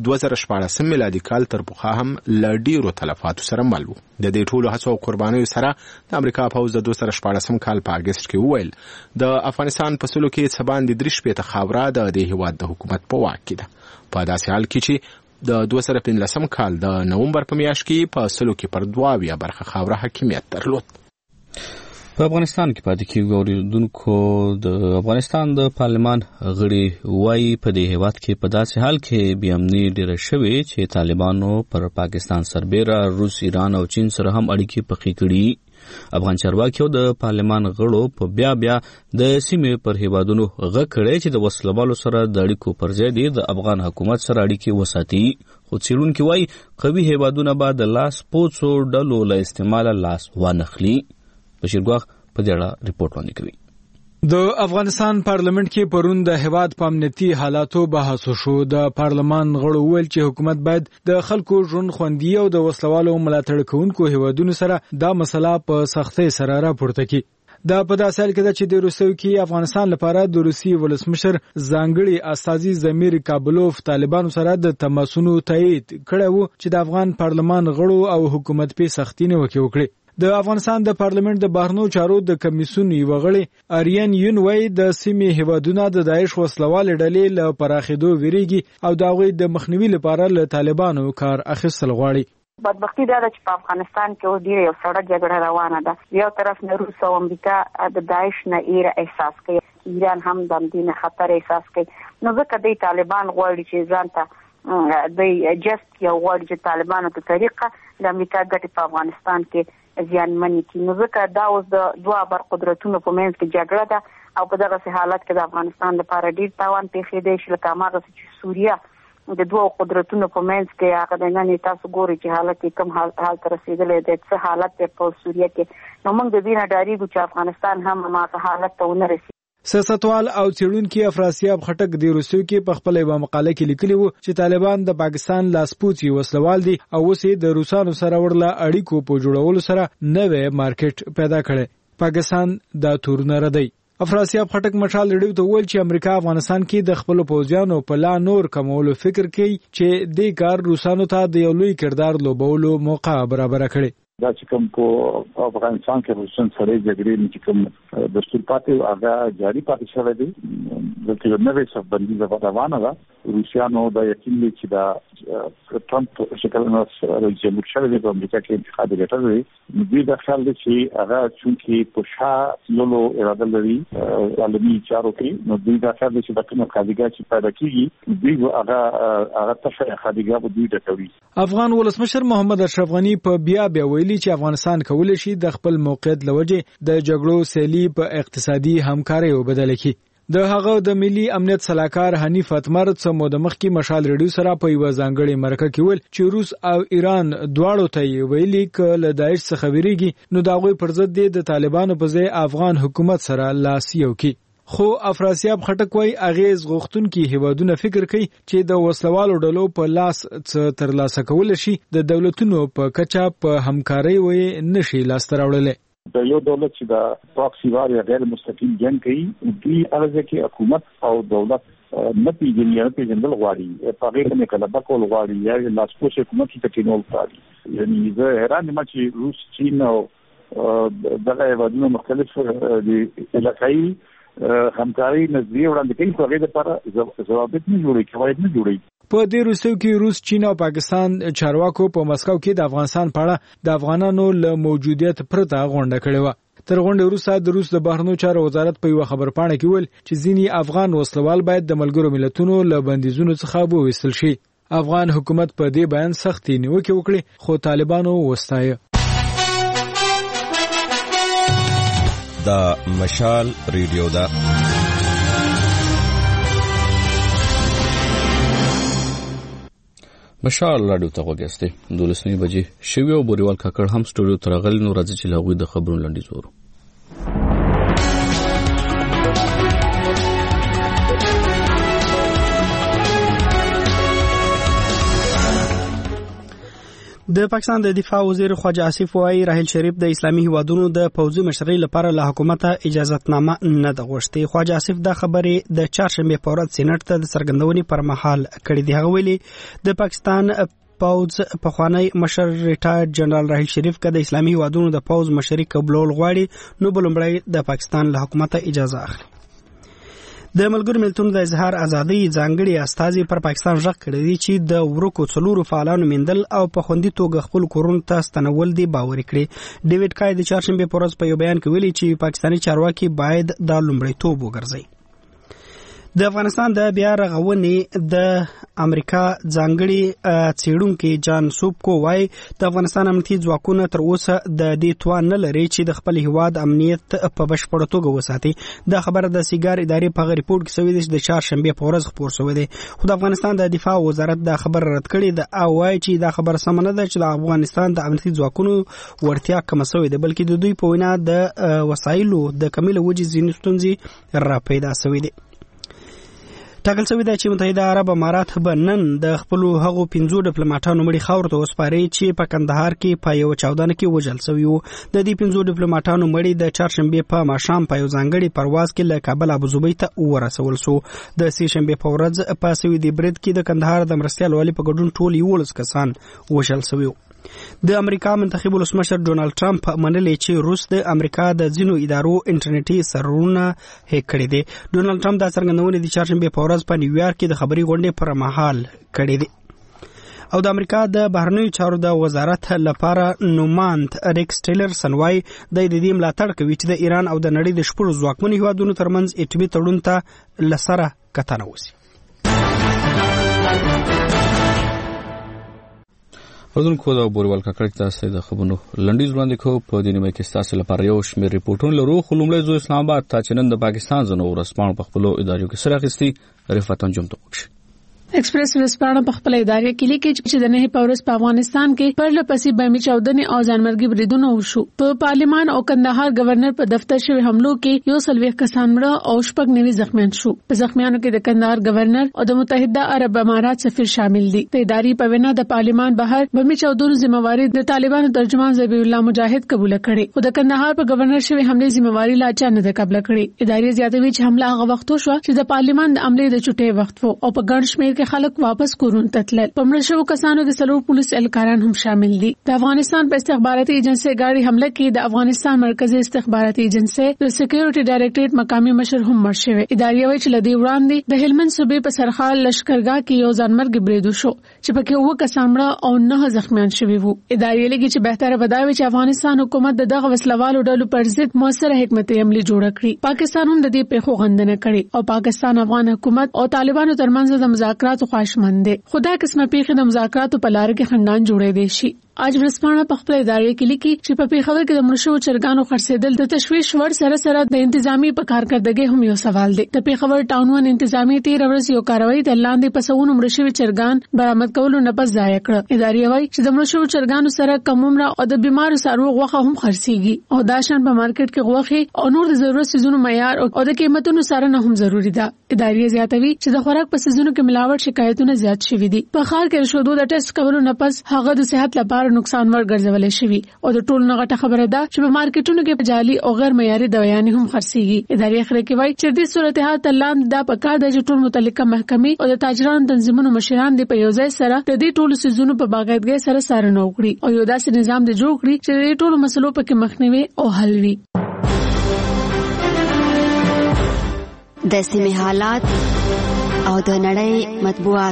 2014 میلادي کال تر پخوا هم له ډیرو تلفاتو سره مل و. د دې ټولو هڅو او قربانیو سره د امریکا پوځ د 2014 کال په اگست کې وویل د افغانستان په سلو کې څه باندې 3 خاوره د دې هیواد د حکومت په واک کې ده. په داسې حال کې چې د 2015 کال د نومبر په میاشت کې په سلو کې پر 2 برخه خاوره حاکمیت درلود. په افغانستان کې پاتې کېږي اوریدونکو د افغانستان د پارلمان غړي وایي په دې هیواد کې په داسې حال کې بې امني ډېره شوې چې طالبانو پر پاکستان سربیره روس، ایران او چین سره هم اړیکې پخې کړي. افغان چارواکیو د پارلمان غړو په بیا د سیمې پر هیوادونو غږ کړی چې د وسلوالو سره د اړیکو پر ځای د افغان حکومت سره اړیکې وساتي. خو څېړونکي وایي قوي هیوادونه به د لاس پوڅو ډلو له استعماله لاس وانخلي. بشیر ګواخ په دې اړه ریپورت وړاندې کوي. د افغانستان پارلیمنت کې پرون د هیواد په امنیتي حالاتو بحث وشو. د پارلمان غړو ویل چې حکومت باید د خلکو ژوند خوندي او د وسلوالو ملاتړ کوونکو هیوادونو سره دا مسله په سختۍ سره راپورته کړي. دا په داسې حال کې ده چې د روسیې کې افغانستان لپاره د روسي ولسمشر ځانګړي استازي زمیر کابلوف طالبانو سره د تماسونو تایید کړی و چې د افغان پارلمان غړو او حکومت په سختۍ نیوکه وکړي. د افغانستان د پارلیمنت د بهرنیو چارو د کمیسیون یو غړي آریان یون وای د سیمې هیوادونو د داعش وسلوال ډلې له پراخېدو ویریږي او دا غوي د مخنیوي لپاره له طالبانو کار اخیستل غواړي. بدبختی دا چې په افغانستان کې ډیره یو سړه جګړه روانه ده. یو طرف نه روس او امریکا د داعش نه ایره احساس کوي، ایران هم د دې خطر احساس کوي. نو ځکه د طالبان غواړي چې ځانته د جست یو غواړي چې طالبانو په طریقه د امریکا ګټې په افغانستان کې زیانمنې کړي. نو ځکه دا اوس د دوه بر قدرتونو په منځ کې جګړه ده او په دغه حالت کې د افغانستان لپاره ډیر تاوان پیښیدای شي. لکه هغه چې سوریه د دوه قدرتونو په منځ کې هغه د نن تاسو ګوري چې حالت کم حال تر رسیدلې ده. څه حالت په سوریه کې نو موږ د دې نه ډاریږو چې افغانستان هم هغه حالت ته ونه رسیږي. سیاستوال او څېړونکي افراسیاب خټک د روسیې کې په خپل یو مقاله کې لیکلي وو چې طالبان د پاکستان لاسپوڅي وسلوال دي او اوس د روسانو سره ورله اړیکو په جوړولو سره نوې مارکیټ پیدا کړي. پاکستان دا تورونه ردی. افراسیاب خټک مشال ریډیو ته ویل چې امریکا افغانستان کې د خپل پوځیانو په لا نور کمولو فکر کوي چې دې کار روسانو ته د یو لوی کردار لوبولو موقع برابر کړي. دا چې کوم په افغانستان کې روسان سره جګړې چې کوم دستور پاتې هغه جاری پاتې شوی دی. د یو نوې صفبندي روانه ده. روسیانو دا یقین لري چې دا ټرمپ شکل نه رئیس جمهور شوی دی په امریکا کې انتخاب ګټل دی. دوی دا خیال لري چې هغه چونکې په شا لولو اراده لري عالمي چارو کې، نو دوی دا خیال لري چې د کومه خالیګا چې پیدا کیږي دوی هغه تفریح خالیګا به دوی ډکوي. افغان ولسمشر محمد اشرف غنی په بیا ویلي چې افغانستان کولی شي د خپل موقعیت لوجه د جګړو سیلي په اقتصادي همکاري وبدل کړي. د هغه د ملي امنیت صلاحکار حنیف اتمر څخه د مخکې مشال ریډیو سره په یو ځانګړي مرکه کې ویل چې روس او ایران دواړو ته ویلي ک له داعش څخه ویریږي نو دا غوي پر ضد د طالبانو په ځای افغان حکومت سره لاس یو کی. خو افراسیاب خټک وای اغیز غوښتونکي هیوادونه فکر کوي چې د وسلوالو ډلو په لاس تر لاسه کول شي د دولتونو په کچا په همکاري وای نشي لاس تراوړل. د یو دولت چې د پراکسی وار یا غیر مستقیم جنگ کوي دوی هغه کې حکومت او دولت نه پیژني یا پیژندل غواړي په هغه کې کله کول غواړي یا لاسپوڅ حکومت ته کېنول غواړي. یعنی زه حیران یم چې روس، چین او دغه هیوادونو مختلف د علاقايي همکاري نظریه وړاندې کوي خو هغه لپاره ضوابط نه جوړي، قواعد نه جوړي. په دې روسو کې روس، چین او پاکستان چارواکو په مسکو کې د افغانستان په اړه د افغانانو له موجودیت پرته غونډه کړې و. تر غونډې وروسته د روس د بهرنیو چارو وزارت په یو خبرپاڼه کې ویل چې ځینې افغان وسلوال باید د ملګرو ملتونو له بندیزونو څخه وویستل شي. افغان حکومت په دې بیان سختي نیوکه وکړي خو طالبانو وستایه. دا مشال ریډیو دا مشال راډیو ته وګورئ 12 بجې شوی او بوريوال کاکړ هم سټوډیو ته راغلی نو راځي چې لاغوي د خبرونو لنډیز ورو. د پاکستان د دفاع وزیر خواجه آصف وایي راحیل شریف د اسلامي هیوادونو د پوځي مشرۍ لپاره له حکومته اجازهتنامه نه ده غوښتې. خواجه آصف دا خبرې د چهارشنبه په ورځ سېنات ته د څرګندونې پر مهال کړې دي. هغه ویلي د پاکستان پوځ پخوانی مشر ریټایرډ جنرال راحیل شریف که د اسلامي هیوادونو د پوځ مشري قبولول غواړي نو بلومړی د پاکستان له حکومته اجازه اخلي. د ملګرو ملتونو د اظهار ازادۍ ځانګړي استازي پر پاکستان ژغ کړی دی چې د ورکو څلورو فعالانو میندل او په خوندي توګه خپل کورونو ته ستنول دي باور کړي. ډیوډ کای د چهارشنبه په ورځ په یو بیان کې ویلي چې پاکستاني چارواکي باید دا لومړیتوب وګرځي. د افغانستان د بیا رغونې د امریکا ځانګړي څېړونکي جان سوبکو وايي د افغانستان امنیتي ځواکونه تر اوسه د دې توان نه لري چې د خپل هیواد امنیت په بشپړه توګه وساتي. دا خبره د سیګار ادارې په ریپورت کې شوې ده چې د چهارشنبه په ورځ خپور شوې ده. خو د افغانستان د دفاع وزارت دا خبر رد کړی ده او وايي چې دا خبره سم نه ده چې د افغانستان د امنیتي ځواکونو ورتیا کم شوې ده بلکې د دوی په وینا د وسایلو د کمیله وجې ځینې ستونزې را پیدا شوې ده. ټاکل شوی دی چې متحده عرب امارات به نن د خپل هغو 15 ډیپلوماټانو مړي خاور ته وسپاري چې په کندهار کې په یو چاودنه کې وژل شوی وو. د دې 15 ډیپلوماټانو مړي د چهارشنبه په ماښام په یو ځانګړي پرواز کې له کابل ابوظبي ته ورسول شو. د سهشنبه په ورځ په سویدي برید کې د کندهار د مرستیال والی په ګډون ټول 11 کسان وژل شوی وو. د امریکا منتخب ولسمشر ډونالد ټرمپ منلې چې روس د امریکا د ځینو ادارو انټرنیټي سرورونه هیک کړي دي. ډونالد ټرمپ دا څرګندونه د چهارشنبه په ورځ په نیویارک کې د خبري غونډې پر مهال کړې دي. او د امریکا د بهرنیو چارو د وزارت لپاره نوماند ریکس ټیلرسن وايي د دې ملاتړ کوي چې د ایران او د نړۍ د شپږ ځواکمنو هیوادونو ترمنځ اټومي تړون ته لسره کتنه وشي. اردوونکو دا بوريوال کاکړ تاسو د خبرونو لنډیز وړاندې کو په دې نیمه کې تاسو لپاره یو شمېر ریپورتونه لرو. خو لومړی زو اسلام آباد ته چې نن د پاکستان ځنو ورسپانو په خپل ادارو کې سره اخیستي رفعت انجم ته وکړي. ایکسپریس ورسپانه په خپل ادارې کې لیکي چې د نه پورس په افغانستان کې پرله پسې بمي چاودنې او ځانمرګي بریدونه وشو. په پارلیمان او کندهار گورنر په دفتر شوی حملو کې یو سلويخ کسان مړه او شپږ نوي زخمیان شو. په زخمیانو کې د کندهار گورنر او د متحده عرب امارات سفیر شامل دي. د ادارې په وینا د پارلیمان بهر بمي چاودنو ذمہواری د طالبانو ترجمان ذبیح الله مجاهد قبول کړي او د کندهار په گورنر شوی حمله ذمہواری لا چا نه قبول کړي. ادارې زیاتوي چې حمله هغه وخت وشو چې د پارلیمان د عملې د چټي وخت وو او په ګڼ شمېر کې خلک واپس کورون تتل. په مړ شوو کسانو د سلور پولیس اهلکاران هم شامل دي. د افغانستان په استخباراتي ایجنسی ګاډي حمله کې د افغانستان مرکزی استخباراتي ایجنسی د سکیورټي ډایریکټریټ مقامي مشر هم مړ شوی. ادارې وايي چې لدی وړاندې د هلمند صوبې په سرخال لشکرګاه کې یو ځانمرګ برید وشو چې پکې وو کسان مړه او 9 زخمیان شوي وو. ادارې لګي چې بهتره بداوي چې افغانستان حکومت دغه وسلوالو ډلو پر ضد موثره حکمت عملی جوړ کړي. پاکستان هم د دې پیښو غندنه کړي او پاکستان افغان حکومت او طالبانو ترمنځ د مذاکراتو خواهشمند دي. خدا قسمه پیښې د مذاکراتو په لار کې خندان جوړې دي شي. اج ورسپانه په خپل ادارې کې لیکي چې په پیښور کې د مرشو چرګانو خرڅېدل د تشویش ور سره د انتظامی په کارکردګۍ هم یو سوال دی. د پیښور ټاون ون انتظامی 13 ورځې یو کاروایی د لاندې پسونو مرشو چرګان برآمد کولو نه پس ضایع کړ. ادارې وايي چې د مرشو چرګانو سره کمومره او د بیمارو څارویو غوښه هم خرڅيږي او دا شان په مارکیټ کې غوښه او نور د ضرورت سيزونو معیار او د قیمتونو سره نه هم ضروری ده. ادارې زیاتوي چې د خوراک په سيزونو کې ملاوت شکایتونه زیات شوي دي. په خار کې رشودو د ټیسټ کولو نه پس هغه د صحت لپاره نقصان ور ګرځولې شوی او د ټولو نغټه خبره ده چې په مارکیټونو کې جعلي او غیر معیاري دوايانې هم خرڅيږي. ادارې خبره کوي چې د صورتحال تلاند د پکار د ټول متعلقه محکمې او د تاجرانو تنظیمونو مشران د په یو ځای سره د دې ټولو سيزونو په باقاعدګۍ سره څارنه وکړي او یو داسې نظام د جوړ کړي چې د ټولو مسلو په کې مخنیوي او حل وي. د سیمې حالات او د نړۍ مطبوعات.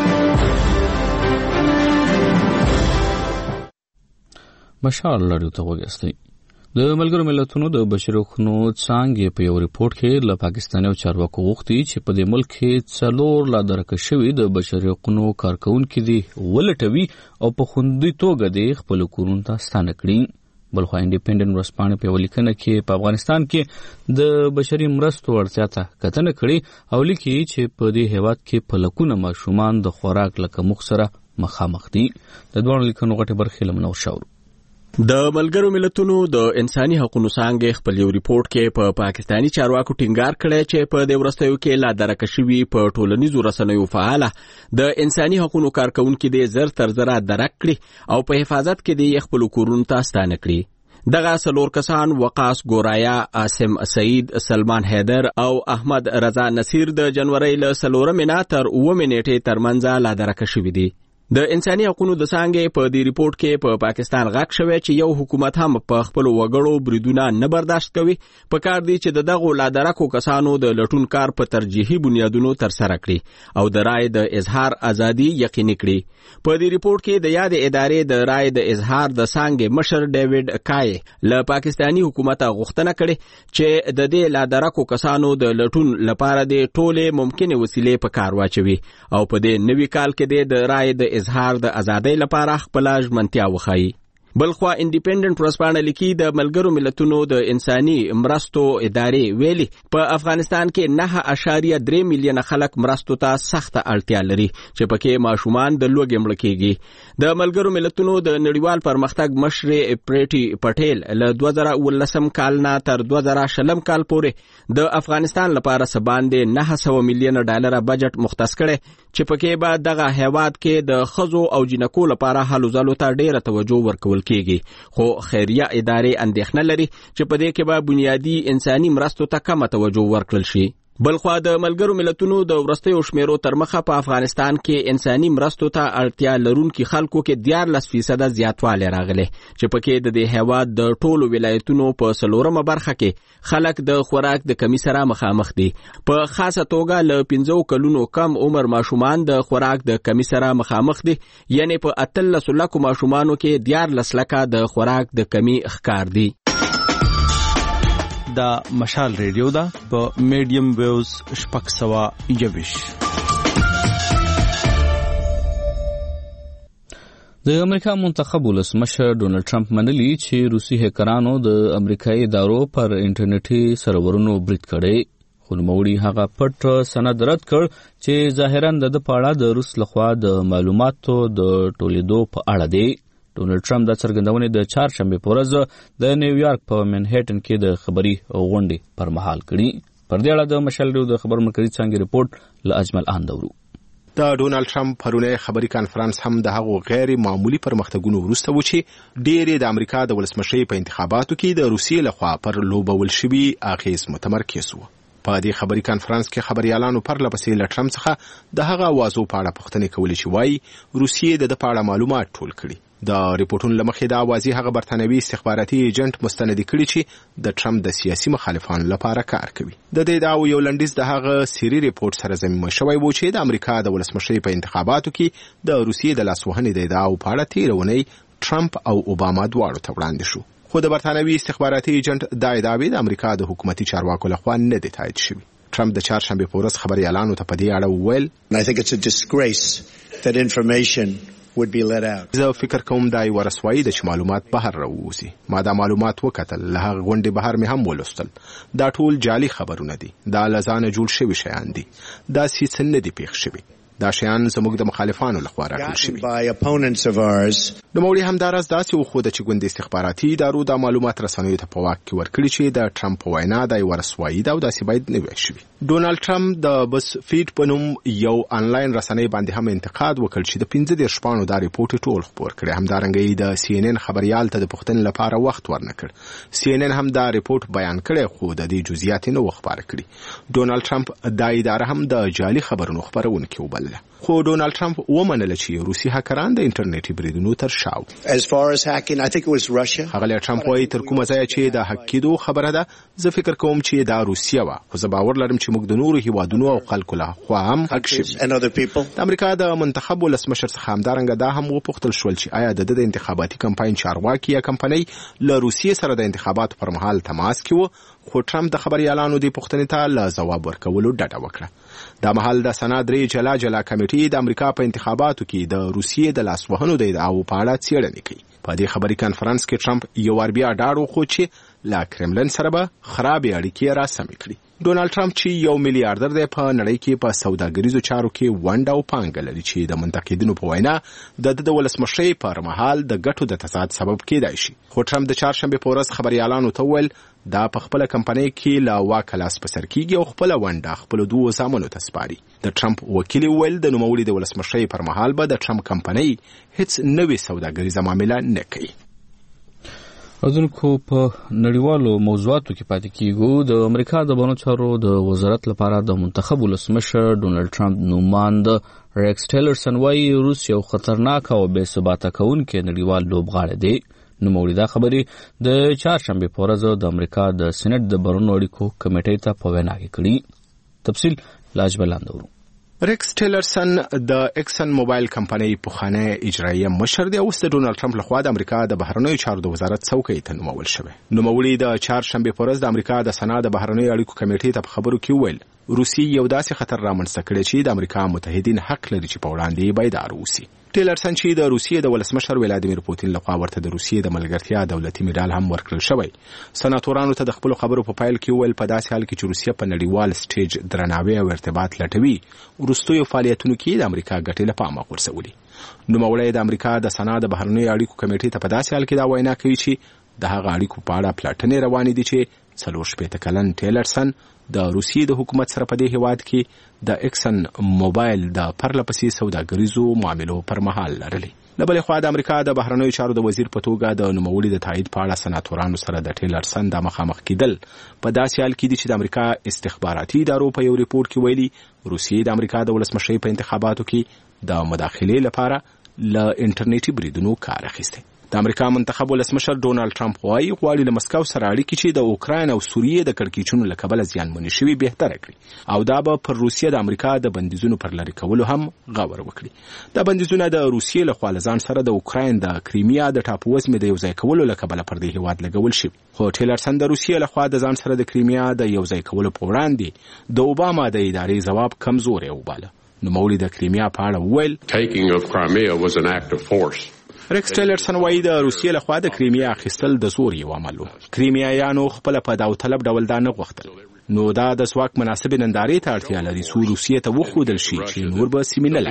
مشال لري ته وګستئ. د ملګرو ملتونو د بشري حقوقو څنګه په یو ریپورت کې له پاکستاني چارواکو غوښتي چې په دې ملک کې څلور لا درک شوی د بشري حقوقو کارکونکو دي ولټوي او په خوندي توګه د خپل کورونو ته ستانه کړي. بلخو انډیپندنت ورسپانه په ولیکنه کې په افغانستان کې د بشري مرستو ورڅیا ته کتنه کړي او لیکي چې په دې هیواد کې په لکونه ماشومان د خوراک لکه مخ سره مخامخ دي. د دوه لیکنو غټه برخه لمنو شاور. د ملګرو ملتونو د انساني حقوقو څنګه خپل یو ریپورت کې په پاکستانی چارواکو ټینګار کړی چې په دې ورستیو کې لا درک شوی په ټولنیزو رسنیو فعاله د انساني حقوقو کارکونکو د زر تر زره درک کړي او په حفاظت کې د خپل کورونو ته ستانه کړي. دغه څلور کسان وقاص ګورایا، عاصم سعید، سلمان حیدر او احمد رضا نصیر د جنوري له 4 میاشتې تر 9 میاشتې ترمنځ لا درک شوی دي. د انساني حقوقو د څنګه په دې ریپورت کې په پاکستان غاک شوی چې یو حکومت هم په خپل وګړو بریدونه نه برداشت کوي. په کار دی چې دغه لادرکو کسانو د لټون کار په ترجیحي بنیادونو تر سره کړي او د رائے د اظهار ازادي یقیني کړي. په دې ریپورت کې د یاد ادارې د رائے د اظهار د څنګه مشر ډیوډ کای له پاکستانی حکومت غوښتنه کړي چې د دې لادرکو کسانو د لټون لپاره د ټوله ممکنه وسیلې په کار واچوي او په دې نوي کال کې د رائے د اظهار د ازادۍ لپاره خپل ژمنتیا وښایي. بلخوا انډیپندنت ورسپانه لیکي د ملګرو ملتونو د انساني مرستو ادارې ویلي په افغانستان کې 9.3 میلیونه خلک مرستو ته سخت اړتیا لري چې پکې ماشومان د لوږې مړه کیږي. د ملګرو ملتونو د نړیوال پرمختګ مشر پریټي پټیل له 2019 کال نه تر 2020 کال پورې د افغانستان لپاره سباندې $900 میلیونه بجټ مختص کړي چې پکې به دغه هیواد کې د خزو او جنکو لپاره هلو ځلو ته ډیره توجه ورکول کیږي. خو خیریه ادارې اندېښنه لري چې په دې کې به بنیادی انساني مرستو ته کم توجه ورکړل شي. بلخوا د ملګرو ملتونو د ورستیو شمیرو تر مخه په افغانستان کې انساني مرستو ته اړتیا لرونکي خلکو کې 14% زیاتوالی راغلی چې پکې د دې هیواد د ټولو ولایتونو په 4مه برخه کې خلک د خوراک د کمی سره مخامخ دي. په خاصه توګه له 15 کلونو کم عمر ماشومان د خوراک د کمی سره مخامخ دي، یعنی په 13 لکو ماشومانو کې 14 لکه د خوراک د کمی ښکار دي. دا مشال ریډیو دا په میډیم ویوز 621. د امریکا منتخب ولسمشر ډونالد ټرمپ منلي چې روسي هکرانو د امریکایي ادارو پر انټرنیټي سرورونو برید کړی، خو نوموړي هغه پټ سند رد کړ چې ظاهراً د پاړه د روس لخوا د معلوماتو د ټولیدو په اړه دی. ډونالد ټرمپ د څرګندونې د چهارشنبه په ورځ د نیویارک په منهټن کې د خبري غونډې پر مهال کړي. پر دې اړه د مشال د خبر مرکزي څنګه رپورټ له اجمل اندورو. د ډونالد ټرمپ پرونه خبري کانفرنس هم د هغو غیر معمولی پرمختګونو وروسته و چې ډېری د امریکا د ولسمشرۍ په انتخاباتو کې د روسیې لخوا پر لوبول شوي اغیز متمرکز و. په دې خبري کانفرنس کې خبريالانو پر لپسې له ټرمپ څخه د هغه اوازو په اړه پوښتنې کولې چې وایي روسیې د پاړه معلومات ټول کړي. د ریپورتونو لمخې دا اوازې هغه برتانوي استخباراتي ایجنټ مستند کړي چې د ټرمپ د سیاسي مخالفانو لپاره کار کوي. د دې داو یو لنډیز د هغه سری ریپورت سره ضمیمه شوی و چې د امریکا د ولسمشرۍ په انتخاباتو کې د روسیې د لاسوهنې د داو په اړه تیرونی ټرمپ او اوباما دواړو ته وړاندې شو. خو د برتانوي استخباراتي ایجنټ دا ادعاوې د امریکا د حکومتي چارواکو لخوا نه دي تایید شوي. ټرمپ د چهارشنبه په ورځ خبريالانو ته په دې اړه وویل I think it's a disgrace that information would be let out. زه فکر کوم دا یو رسوایی د معلومات بهر راووزي. ما دا معلومات وکتل، له هغه غونډې بهر مې هم ولوستل. دا ټول جعلي خبرونه دي، دا لزانه جوړ شوي شیان دي، دا هیڅ نه دي پیښ شوي. دا شیان زموږ د مخالفانو لخوا راټول شوي. نوموړي همداراز داسې وښوده چې ګوند استخباراتي ادارو دا معلومات رسنیو ته په واک کې ورکړي چې د ټرمپ په وینا دا یو رسوایی ده او داسې باید نه وي شوي. ډونالد ټرمپ د بس فیډ په نوم یو انلاین رسنۍ باندې هم انتقاد وکړ چې د 15 شپانو دا ریپورت ټول خپور کړي. همدارنګه د سی ان ان خبريال ته د پوښتنې لپاره وخت ورنکړ. سی ان ان هم دا ریپورت بیان کړي خو د دې جزئیات نه خبره کړي. ډونالد ټرمپ دا اداره هم د جعلي خبرونو خبرونکو وبلله. خو ډونالد ټرمپ ومنله چې روسي هکران د انټرنیټي بریدونو تر شاو. As far as hacking, I think it was Russia. هغه ټرمپ وايي تر کومه ځای چې د حق کېدو خبره ده، زه فکر کوم چې دا روسیه وه، خو زه باور لرم چې موږ د نورو هیوادونو او خلکو له خوا هم حق شوي. د امریکا د منتخب ولسمشر څخه همدارنګه دا هم وپوښتل شول چې آیا د انتخاباتي کمپاین چارواکي یا کمپنۍ له روسیې سره د انتخاباتو پر مهال تماس کې و، خو ټرمپ د خبريالانو د پوښتنې ته له ځواب ورکولو ډډه وکړه. دا مهال د سنا درې جلا کمیټې د امریکا په انتخاباتو کې د روسیې د لاسوهنو د ادعاو په اړه څېړنې کوي. په دې خبري کانفرنس کې ټرمپ یو ور بیا ډاډ وښود چې له کرملن سره به خرابې اړیکې راسمې کړي. ډونالد ټرمپ چې یو میلیارډر دی په نړۍ کې په سوداګریزو چارو کې ونډه او پانګه لري چې د منتقدینو په وینا د ولسمشرۍ پر مهال د ګټو د تصادم سبب کېدای شي. خو ټرمپ د چهارشنبه په ورځ خبريالانو ته وویل دا په خپل کمپنۍ کې لا واکه لاس په سر کېږي او خپل ونډه خپل دوه زامنو ته سپاري. د ټرمپ وکیل ویل د نوموړي د ولسمشرۍ پر مهال به د ټرمپ کمپنۍ هیڅ نوې سوداګریزه معامله نه کوي. اذنکو په نړیوالو موضوعاتو کې پاتې کیږو. د امریکا د بهرنیو چارو د وزارت لپاره د منتخب ولسمشر ډونالد ټرمپ نوماند ریکس ټیلرسن وايي روس یو خطرناک او بې ثباته کوونکی نړیوال لوبغاړی دی. نوموړي دا خبرې د چهارشنبه په ورځ د امریکا د سېنات د بهرنیو اړیکو کمیټې ته په وینا کې کړي. تفصیل لاج بلاندورو. ریکس ټیلرسن د ایکسن موبایل کمپنۍ پخوانی اجرایي مشر دی او د ډونالد ټرمپ لخوا د امریکا د بهرنیو چارو د وزارت څوکۍ ته نومول شوی. نوموړي د چهارشنبه په ورځ د امریکا د سنا د بهرنیو اړیکو کمیټې ته په خبرو کې ویل روسي یو داسې خطر رامنځته کړی چې د امریکا متحدین حق لري چې په وړاندې بیدار اوسي. ټیلرسن چې د روسیې د ولسمشر ولادیمیر پوتین لخوا ورته د روسیې د ملګرتیا دولتي میډال هم ورکړل شوی. سناتورانو ته د خپل خبرو په پایل کې ویل په داسې حال کې چې روسیه په نړیوال سټیج درناوی او ارتباط لټوي وروستیو فعالیتونو کې د امریکا ګټې له پامه غورځولي. نوموړی د امریکا د سنا د بهرنیو اړیکو کمیټې ته په داسې حال کې دا وینا کوي چې د هغه اړیکو په اړه پلاټنې روانې دي چې 40 کلن ټیلرسن د روسیې د حکومت سره په دې هیواد کې د ایکسن موبایل د پرلپسې سوداګریزو معاملو پر مهال لرلي. له بلې خوا د امریکا د بهرنیو چارو د وزیر په توګه د نوموړي د تایید په اړه سناتورانو سره د ټیلرسن د مخامخ کېدل په داسې حال کې دي چې د امریکا استخباراتي ادارو په یو ریپورت کې ویلي روسیې د امریکا د ولسمشرۍ په انتخاباتو کې د مداخلې لپاره له انټرنیټي بریدونو کار اخیستی. د امریکا منتخب ولسمشر ډونالد ټرمپ وايي غواړي له مسکو سره اړیکې چې د اوکراین او سوریې د کړکېچونو له کبله زیانمنې شوي بهتره کړي او دا به پر روسیې د امریکا د بندیزونو پر لرې کولو هم غور وکړي. دا بندیزونه د روسیې له خوا له ځان سره د اوکراین د کریمیا د ټاپووزمې د یوځای کولو له کبله پر دې هیواد لګول شوي. خو ټیلرسن د روسیې له خوا د ځان سره د کریمیا د یوځای کولو په وړاندې د اوباما د ادارې ځواب کمزوری وباله. نوموړي د کریمیا په اړه وویل Taking of Crimea was an act of force. ریکس ټیلرسن وايي د روسیې لخوا د کریمیا اخیستل د زور یو عمل و. کریمیایانو خپل په داوطلب ډول دا نه غوښتل. نو دا د ځواک مناسبې نندارې ته اړتیا لري چې روسیې ته وښودل شي چې نور به سیمې نه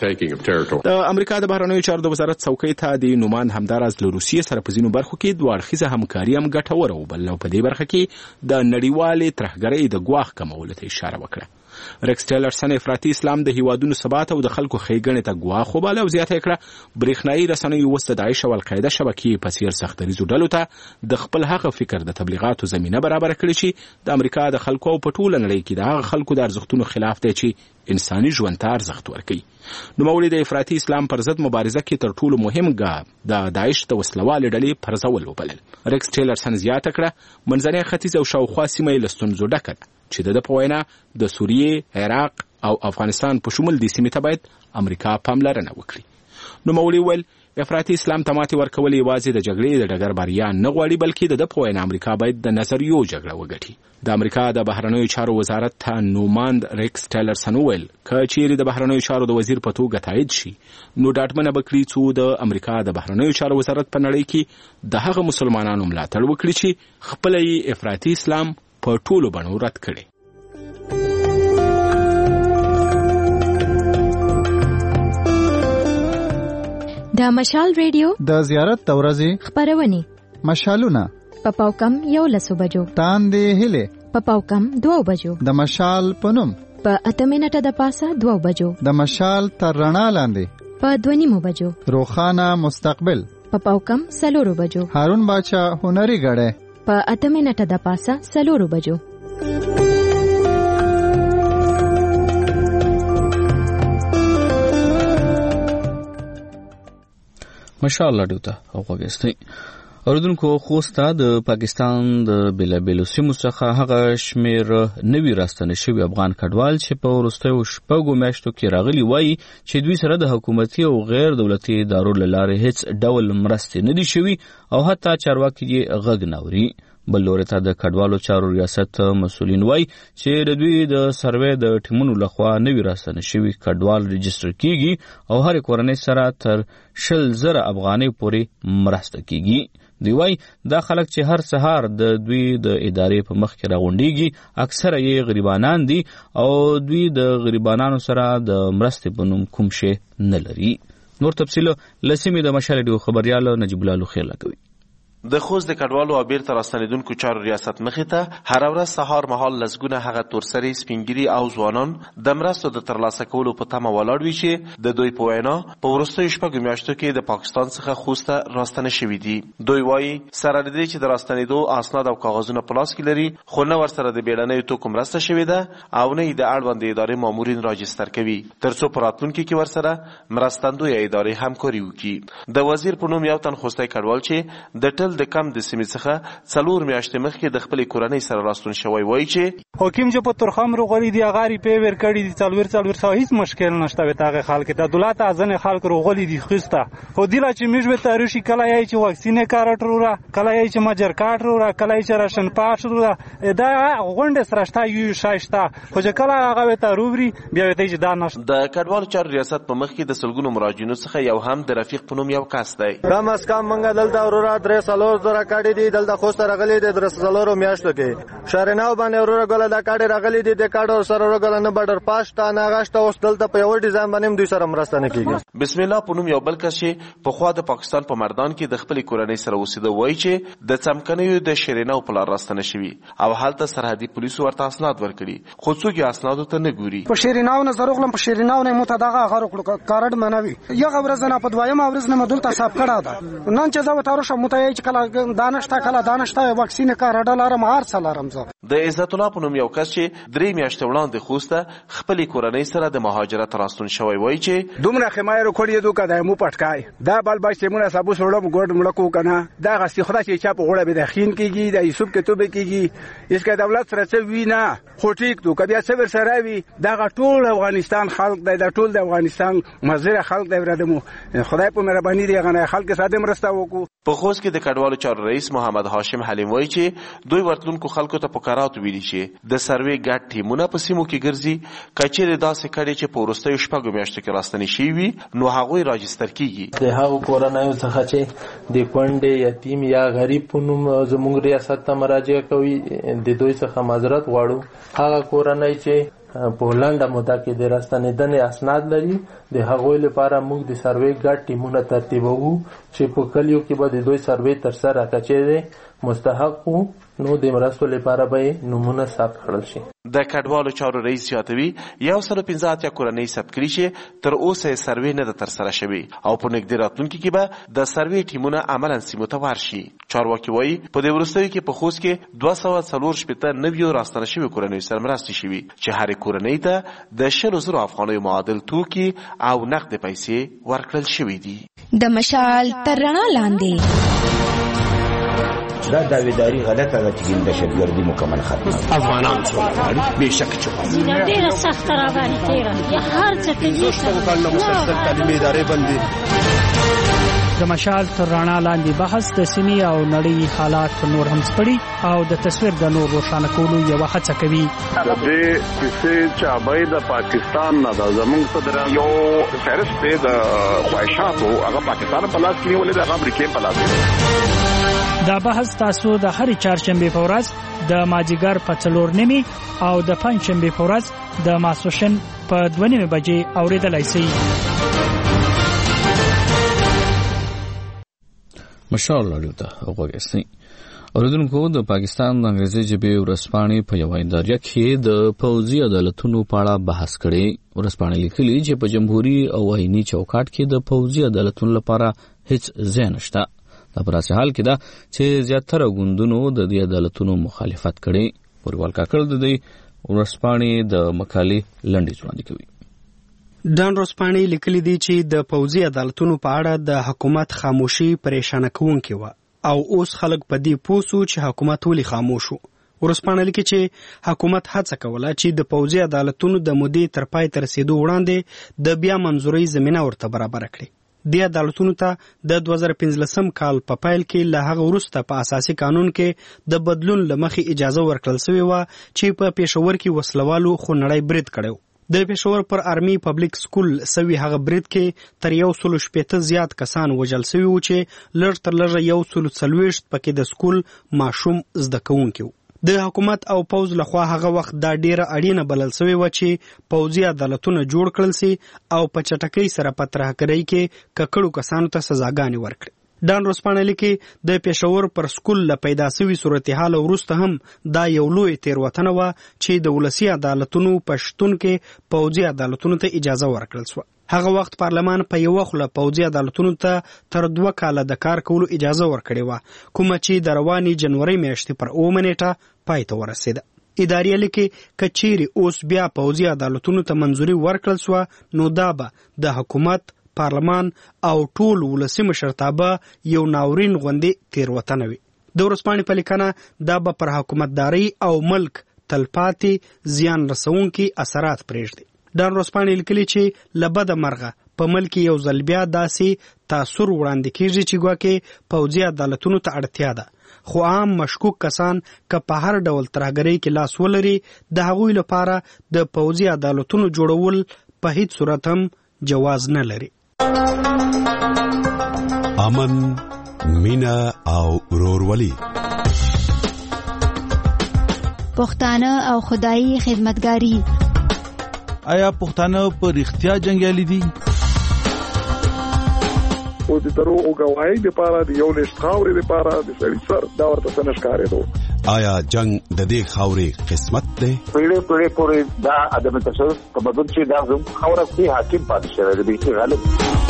لري. د امریکا د بهرنیو چارو د وزارت څوکۍ ته د نوماند همداراز له روسیې سره په ځینو برخو کې دوه اړخیزه همکاري هم ګټوره وبلله او په دې برخه کې د نړیوالې ترهګرۍ د ګواښ کمولو ته اشاره وکړه. ریکس ټیلرسن افراطي اسلام د هیوادونو ثبات او د خلکو ښېګڼې ته ګواښ وباله او زیاته کړه برېښنایي رسنیو اوس د داعش او القاعده شبکې په څېر سختدریزو ډلو ته د خپل هغه فکر د تبلیغاتو زمینه برابره کړې چې د امریکا د خلکو او په ټوله نړۍ کې د هغه خلکو د ارزښتونو خلاف دی چې انساني ژوند ته ارزښت ورکوي. نوموړي د افراطي اسلام پر ضد مبارزه کې تر ټولو مهم ګام د داعش د وسلوالې ډلې پرځول وبلل. ریکس ټیلرسن زیاته کړه منځنۍ ختیځ او شاوخوا سیمه یې له ستونزو ډکه ده چې د په وینا د سوریې، عراق او افغانستان په شمول دې سیمې ته باید امریکا پاملرنه وکړي. نوموړي ویل افراطي اسلام ته ماتې ورکول یوازې د جګړې د ډګر بریا نه غواړي بلکې د په وینا امریکا باید د نظریو جګړه وګټي. د امریکا د بهرنیو چارو وزارت ته نوماند ریکس ټیلرسن ویل که چیرې د بهرنیو چارو د وزیر په توګه تایید شي نو ډاډمنه به کړي څو د امریکا د بهرنیو چارو وزارت په نړۍ کې د هغه مسلمانانو ملاتړ وکړي چې خپل یې افراطي اسلام په ټولو بڼو رد کړي. د مشال ریډیو د زیارت د ورځې خبرونه مشالونه په پاوکم 11 بجو تاندې هله په پاوکم 2 بجو د مشال پنوم په 8 منټه د پاسه 2 بجو د مشال تر رڼا لاندې په 2 بجو روخانه مستقبل په پاوکم 4 بجو هارون باچا هنري غړې په 8 منټه د پاسه 4 بجو. ماشاءالله ډوته او غوښتي اوردونکو خوستا د پاکستان د بلابلو سیمو څخه هغه شمیر نوی راستنه شوی افغان کډوال چې په ورستیو شپږو میاشتو کې راغلي وایي چې دوی سره د حکومتي او غیر دولتي ادارو له لارې هیڅ ډول مرستې نه دي شوي او حتی چارواکي یې غږ نه اوري. بل لوري ته د کډوالو چارو ریاست مسؤلین وایي چې د دوی د سروې د ټیمونو لخوا نوي راستنه شوي کډوال رجستر کیږي او هر کورنۍ سره تر 100,000 افغانۍ پورې مرسته کیږي. دوی وایي دا خلک چې هر سهار د دوی د ادارې په مخ کې راغونډيږي اکثره یې غریبانان دي او دوی د غریبانو سره د مرستې په نوم کوم شی نه لري. نور تفصیل لسیمې د مشال ډیو خبريال نجیب الله لوخیلا کوي. د خوست د کډوالو او بیرته راستنیدونکو چارو ریاست مخې ته هر ورځ سهار مهال لسګونه هغه تورسري سپینګری او ځوانان د مرستو د ترلاسه کولو په تمه ولاړ وي چې د دوی په وینا په وروستیو شپږو میاشتو کې د پاکستان څخه خوست ته راستنه شوي دي. دوی وایي سره د دې چې د راستنیدو اسناد او کاغذونه په لاس کې لري خو نه ورسره د بیړنیو توکو مرسته شوې ده او نه د اړوند ادارې مامورین راجستر کوي ترڅو په راتلونکي کې ورسره مرستندوی ادارې همکاري وکړي. د وزیر په نوم یو تن خوستی کډوال چې د د کم د سیمې څخه 4 میاشتې مخکې د خپل کورنۍ سره راستون شوی وایي چې حکیم چې په ترخم روغلی دی غاری په ور کړی دي 4 سو هیڅ مشکل نشته به تاغه خلک ته دولت ازنه خلک روغلی دي خوسته خو دیلا چې میژ به تاریخي کله یای چې واکسینه کارت را کله یای چې ماجر کارت را کله یای چې راشن پاس را دا غونډه سرشتہ یو شایسته خو چې کله هغه ته روبري بیا ته چې دا نشته. د کډوالو چارو ریاست په مخ کې د سلګونو مراجعینو څخه یو هم د رفیق په نوم یو کس دی. دا مسکام منګه دلته اورورا درې سالور زره کاډي دي دلته خوسته راغلي دي درې سالورو میاشتو کې شارناو باندې اورورا ګل دا کاډي راغلي دي د کاډو سره ورغل نه بډر پاس تا نه غشته اوس دلته په یو ډیزاین باندې دوی سره مرسته نه کیږي. بسم الله په نوم یو بل کس چې په خوا د پاکستان په مردان کې د خپل کورنۍ سره اوسېده وایي چې د څمکنیو د شیریناو په لار راستنه شوي او حالت سرحدي پولیسو ورته اسناد ورکړي خو څوک یې اسنادو ته نه ګوري. په شیریناو نه زروغلم په شیریناو نه متدغه غره کړو کارډ منوي یو خبره زنه په دویم اورز نه مدل تصاف کړه ده نن چې زو تاسو متای چې کله دانشته کله دانشته واکسین کارډ لارم هر سلارم زه. د عزت الله په نوم یو کس چې 3 میاشتې وړاندې خوسته خپل کورنۍ سره د مهاجرت راستون شوی وایي چې دومره خمایرو کړی دوه کده مو پټکای دا بل بچ مونږه سبو سړم ګډ مړکو کنه دا غسی خدا چې چا په غوړه به دخین کیږي د یوسف کتابه کیږي اسکه دولت سره څه وینا خو ټیک تو کبیا څه سره وی دا ټول افغانستان خلق د ټول د افغانستان مزره خلق د ورادمو خدای په مهرباني دی غنه خلک ساده مرسته وکړو. په خوست کې د کډوالو چارو رئیس محمد هاشم حلیم وایي چې دوی ورتلونکو خلکو ته پکارات ویلي چې د سروې ګډ ټیمونه په سیمو کې ګرځي کچېره داسې کړي چې په وروستیو شپږو میاشتو کې راستنې شي وي نو هغوی راجستر کیږي. د هغو کورنیو څخه چې د کونډې یتیم یا غریب په نوم زموږ ریاست ته مراجعه کوي د دوی څخه معذرت غواړو. هغه کورنۍ چې په لنډه موده کې د راستنېدنې اسناد لري د هغوی لپاره موږ د سروې ګډ ټیمونه ترتیبوو چې په کلیو کې به د دوی سروې ترسره کړي مستحق وو نو د مرستو لپاره به نمونه ثبت کړل شي. د کډوالو چارو رئیس زیاتوي 115 کورنۍ ثبت کړي چې تر اوسه سروې نه ده ترسره شوې او په نږدې راتلونکي کې به د سروې ټیمونه عملاً سیمو ته ورشي. چارواکي وایي په دې وروستیو کې په خوست کې 240 نویو راستنه شوي کورنۍ سره مرستې شوي چې هرې کورنۍ ته د 100,000 افغانیو معادل توکي او نقد پیسې ورکړل شوي دي. د مشال تر رڼا لاندې دا داویداری غلطه ده چې د شګردي مکمل ختمه افغانان څو بهشک چې ډیره سخت را باندې تیره یا هر څه کې په کال نو مسلسل تعلیمي ادارې باندې د مشال تر رڼا لاندې بحث د سیمې او نړۍ حالات نور هم سپړي او د تصویر د نور روښانه کولو یو هڅه کوي. د دې کیسې چې ابای د پاکستان نه د زمونږ صدر یو فهرست د خواهشاتو هغه پاکستان په لاس کې ولې د امریکا په لاس کې. دا بحث تاسو د هرې چهارشنبه په ورځ د ماجیګر په 4:30 او د پنځشنبه په ورځ د ماسوشن په 2:30 بجې اوریدلای شئ. مشال لري ته وګورئ. اوریدونکو د پاکستان د انګریزي ژبې ورځپاڼې په یو اینداریا کې د پوځي عدالتونو په اړه بحث کړي. ورځپاڼې لیکلي چې په جمهوریت او آئینی چوکاټ کې د پوځي عدالتونو لپاره هیڅ ځای نشته. دا په داسې حال کې ده چې زیاتره ګوندونو د دې عدالتونو مخالفت کړي. پوروال کاکړ د دې ورځپاڼې د مقالې لنډیز وړاندې کوي. ډان روسپاڼې لیکلي دي چې د پوځي عدالتونو په اړه د حکومت خاموشي پریشانه کوونکې وه او اوس خلک په دې پوه سو چې حکومت ولې خاموش و. ورسپاڼه لیکي چې حکومت هڅه کوله چې د پوځي عدالتونو د مودې تر پای ته رسیدو وړاندې د بیا منظورۍ زمینه ورته برابر کړي. د عدالتونو ته د 2015 کال په پیل کې له هغه وروسته په اساسي قانون کې د بدلون لمخې اجازه ورکړل شوې و چې په پېښور کې وسلوالو خونړی برید کړو. د پېښور پر آرمي پبلک سکول سوي هغه برید کې تر 160 زیات کسان وژل شوي وو چې لږ تر لږه 140 پکې د سکول ماشوم زده کوونکي وو. د حکومت او پوز لخوا هغه وخت دا ډیره اړینه بلل شوې و چې پوځي عدالتونه جوړ کړل سي او په چټکۍ سره په ترهګرۍ کې ککړو کسانو ته سزاګانې ورکړي. ډان روسپانه لیکي د پېښور پر سکول له پیدا شوي صورتحال وروسته هم دا یو لوی تېروتنه وه چې د ولسي عدالتونو په شتون کې پوځي عدالتونو ته اجازه ورکړل شوه. هغه وخت پارلمان په یوه خوله پوځي عدالتونو ته تر 2 کاله د کار کولو اجازه ورکړې وه، کومه چې د روانې جنوري میاشتې پر 9 نیټه پای ته ورسېده. ادارې لیکي که چیرې اوس بیا پوځي عدالتونو ته منظوري ورکړل شوه نو دا به د حکومت، پارلمان او ټول ولسي مشرتابه یو ناورین غوندې تېروتنه وي. د ورځپاڼې په لیکنه دا به پر حکومتداري او ملک تلپاتې زیان رسونکي اثرات پرېږدي. ډان روسپانې لیکلي چې له بده مرغه په ملک یو ځل بیا داسې تاثر وړاندې کېږي چې ګواکې پوځي عدالتونو ته اړتیا ده، خو عام مشکوک کسان که په هر ډول ترهګرۍ کې لاس ولري د هغوی لپاره د پوځي عدالتونو جوړول په هیڅ صورت هم جواز نه لري. امن، مینا او ورورولي، پښتانه او خدایي خدمتګاری. آیا پښتانه په رښتیا جنګیالي دي؟ او د دروغو گواهی لپاره د یو لښت خاورې لپاره د سړي سر دا ورته څه نه ښکارېدو. آیا جنگ د دې خاورې قسمت دی؟ پیړۍ پورې دا عدم تصرف تمدن چې دا زموږ خاوره کې حاکم پاتې شوی دی، بیخي غالب.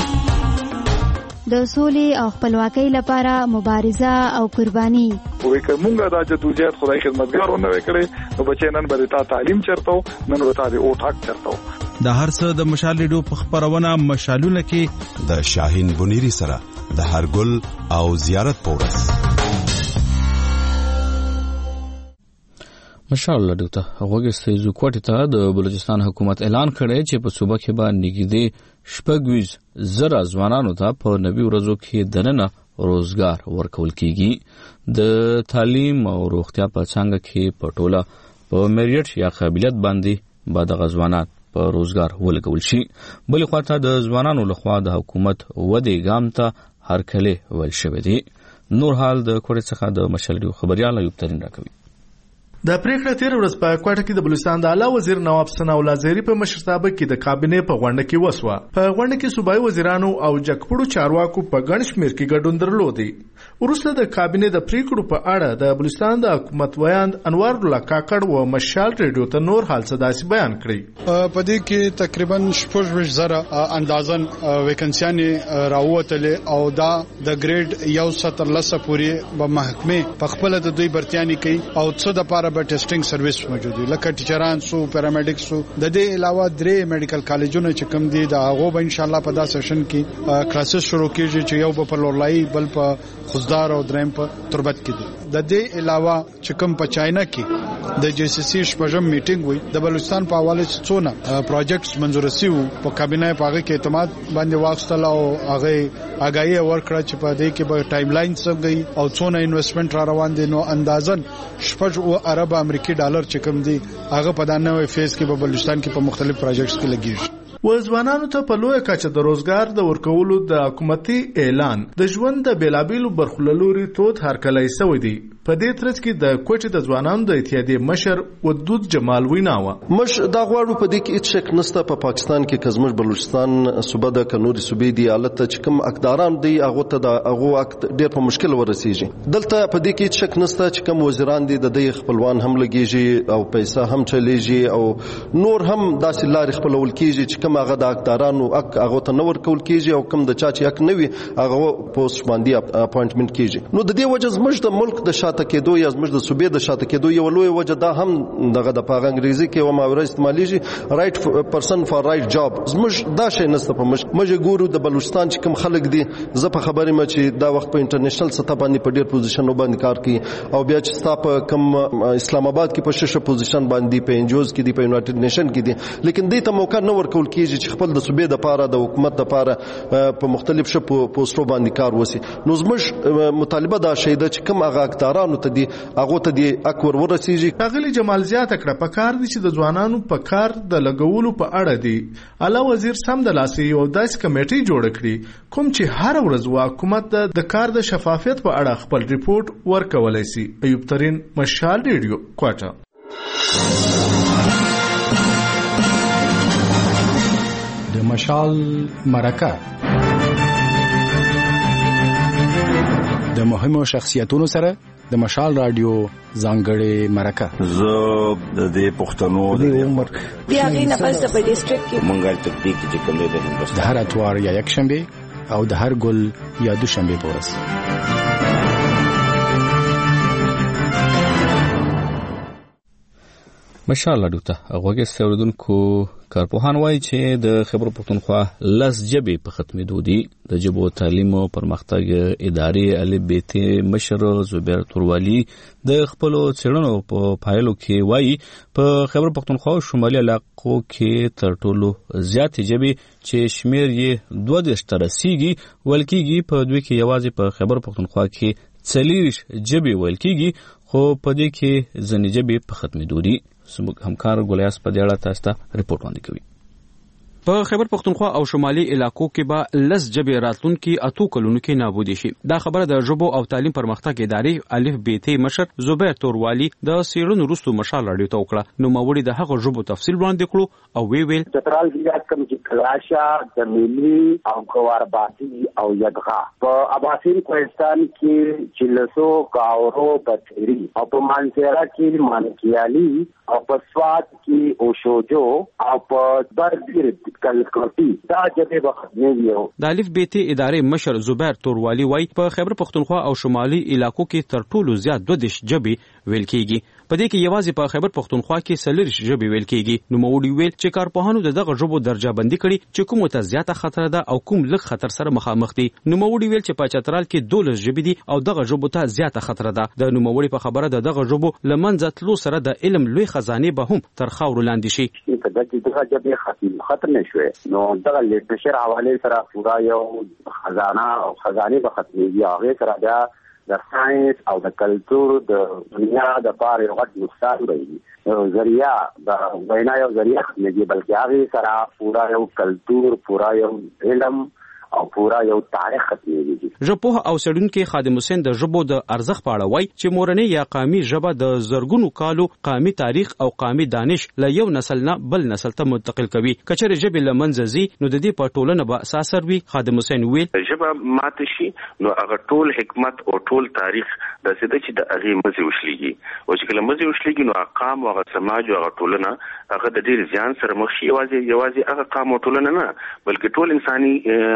د سولې او خپلواکۍ لپاره مبارزه او قرباني. وې که مونږ دا جدوجہد خدای خدمتګار ونه وکړي نو بچی نن به تا تعلیم چرته نن به تا د اوټ حق چرته. د هر څه د مشال ریډیو په خبرونه مشالونه کې د شاهین بنيري سره د هرګل او زیارت پورس مشال ریډیو ته وګورئ. کوټه ته د بلوچستان حکومت اعلان کړی چې په صوبه کې به نږدې 6,000 ځوانانو ته په 90 ورځو کې دننه روزګار ورکول کیږي. د تعلیم او روغتیا په څنګه کې په ټوله په میریټ یا قابلیت باندې به د ځوانان په روزګار ولګول شي. بلې خواته د ځوانانو لخوا د حکومت ودې ګام ته هرکلی ویل شوی دی. نور حال د کوټې څخه د مشال ریډیو خبريال ایوب ترین راکوي. د پریکړه تیر ورځ په کوټه کې د بلوچستان د اعلی وزیر نواب ثناء الله زهري په مشرتابه کې د کابینې په غونډه کې وسوه. په غونډه کې صوبایي وزیرانو او جګپړو چارواکو په ګڼ شمېر کې ګډون درلودي. وروسته د کابینې د پریکړو په اړه د بلوچستان د حکومت ویاند انوار الله کاکړ و مشال ریډیو ته نور حال څه داسې بیان کړی. په دې کې تقریبا 14,000 اندازن ویکنسیانې راووتلې او دا د ګریډ 113 پورې به محکمه په خپل د دوی برتیانی کوي او څه د پاره به ټیسټینګ سرویس موجود دي، لکه ټیچران سو، پیرامیډیکس سو. د دې علاوه 3 میډیکل کالجونه چې کوم دي دا هغه به ان شاء الله په دا سیشن کې کلاسز شروع کیږي چې یو په لورلای بل په خوزدار او دریم په تربت کې دي. د دې علاوه چې کوم په چاینا کې د جی سی سی شپږم میټینګ وي د بلوچستان په حواله څونه پروجیکټس منظور شي په کابینه په هغه کې اعتماد باندې واغستل او هغه اگاهي ورکړه چې په دې کې به ټایم لاین څنګه او څونه انویسټمنټ را روان دي. نو اندازن 6 ارب امریکای ډالر چې کوم دي هغه په دانه فیز کې په بلوچستان کې په مختلف پروجیکټس کې لګیږي. وځوانانو ته په لویه کچه د روزګار د ورکولو د حکومتي اعلان د ژوند د بیلابیلو برخو له لوري تود هرکلی شوی دی. په دې ترڅ کې د کوټې د ځوانانو د اتحادیې مشر ودود جمال ویناوه مش دا غواړو په دې کې هیڅ شک نشته په پاکستان کې کزمش بلوچستان صوبه د کنوري صوبې دی حالت چې کوم اقداران دی هغه ته د هغه وخت ډېر په مشکل ورسیږي. دلته په دې کې هیڅ شک نشته چې کوم وزیران دي د دې خپلوان هم لګیږي او پیسې هم چلیږي او نور هم داسې لارې خپلول کیږي چې کوم هغه د اقدارانو هغه ته نور کول کیږي او کوم د چا چې حق نه وي هغه پوسټ باندې اپاینټمنټ کیږي. نو د دې وجه زموږ د ملک د شاته شاته کېدو یا زموږ د صوبې د شاته کېدو یو لوی وجه دا هم دغه د په انګریزي کې و محاوره استعمالېږي رائټ پرسن فار رائټ جاب. زموږ دا شی نشته په موږ ګورو د بلوچستان چې کوم خلک دي زه په خبرې ما چې دا وخت په انټرنیشنل سطح باندې په ډېر پوزیشنونو باندې کار کوي او بیا چې ستا په کوم اسلام آباد کې په ششه پوزیشن باندې په انجوز کې دي په یونایټډ نیشن کې دي لیکن دې ته موقع نه ورکول کېږي چې خپل د صوبې د پاره د حکومت د پاره په مختلف شپو پوسټو باندې کار وسی. نو زموږ مطالبه دا شی ده چې کوم هغه اکتارانو ته دي هغه ته دي اکور ورسیږي. اغلی جمال زیات کړه په کار دي چې د ځوانانو په کار د لګولو په اړه دي اعلی وزیر سم د لاسي یو داس کمیټي جوړ کړي کوم چې هر ورځ حکومت د کار د شفافیت په اړه خپل ریپورت ورکولای شي. ایوب ترين مشال ریډیو کوټه. د مشال مرکه د مهمو شخصیتونو سره د مشال رادیو ځانګړې مرکه. زه د دې پښتنو د عمر بیا غینه پس په ډیسټریکټ کې منګل تکتیک چې کوم دی د هر اتوار یا یک شنبه او د هر ګل یا دوشنبه پورس. مشال رادیو ته هغه سردونکو کارپوهان وایي چې د خبر پښتونخوا لس جبې په ختمېدو دي. د جبو تعلیم او پرمختګ ادارې الف بیت مشر زبیر توروالي د خپل څېړنو په پایلو کې وایي په خبر پښتونخوا شمالي علاقو کې تر ټولو زیات جبې چې شمیر یې 22 تر رسیدي ولکېږي په دوی کې یوازې په خبر پښتونخوا کې 40 جبې ولکېږي خو په دې کې ځنې جبې په ختمېدو دي. زموږ همکار ګولیاس په دې اړه تاسو ته ریپورت وړاندې کوي. په خیبر پختونخوا او شمالي علاقو کې به لس جبې راتلونکي اتو کلونو کې نابودي شي. دا خبره د ژبو او تعلیم پرمختګ ادارې الف بیت مشر زبیر توروالي د سیرون روستو مشال رادیو ته وکړه. نو موري د هغه ژبو تفصیل وړاندې کړو او ویل چترال ځای کوم چې کلاشا د ملي او کوارباسي او یدغا په اباسین کوهستان کې چلسو کاورو پتری او په مانسیرا کې مانکیالي او په سواد کې اوشوجو او په بربیر دا جبه بخنیو. د الف بیت ادارې مشر زبیر توروالي وای په خیبر پختونخوا او شمالي علاقو کې تر ټولو زیات 22 جبې ویل کېږي. په دې کې یوازې په خیبر پختونخوا کې 40 جبې ویل کېږي. نو موړي ویل چې کارپوهانو دغه ژبو درجه بندي کړي چې کوم ته زیاته خطر ده او کوم لږ خطر سره مخامخ دي. نو موړي ویل چې په چترال کې 12 جبې دي او دغه ژبو ته زیاته خطر ده. د نو موړي په خبره دغه ژبو لمنځه تلو سره د علم لوی خزانه به هم تر خاور لاندې شي. دغه جبې ختم نشوي نو دغه لیټرچر حواله سره پورا یو خزانه او خزانه به ختمېږي. هغه سره د ساينس او د کلچر د دنیا د پاره یو غټ نقصان دی. ذریعہ د وینا یو ذریعہ ختمېږي بلکې هغه سره پورا یو کلچر پورا یو علم او پورا یو تاریخ ختمېږي. ژبه او سړونکو خادم حسین د ژبو د ارزښت په اړه وایي چې مورنۍ یا قامي ژبه د زرګونو کالو قامي تاریخ او قامي دانش له یو نسل نه بل نسل ته منتقل کوي. کچره ژبه لمنځه زی نو د دې په ټولنه به اساس وي. خادم حسین ویل ژبه ماته شي نو هغه ټول حکمت او ټول تاریخ د سده چې د هغه مزي وشلېږي او چې کله مزي وشلېږي نو اقام او سماج او ټولنه هغه د ډیر ځان سره مخ شي. یوازې هغه قام او ټولنه نه بلکې ټول انساني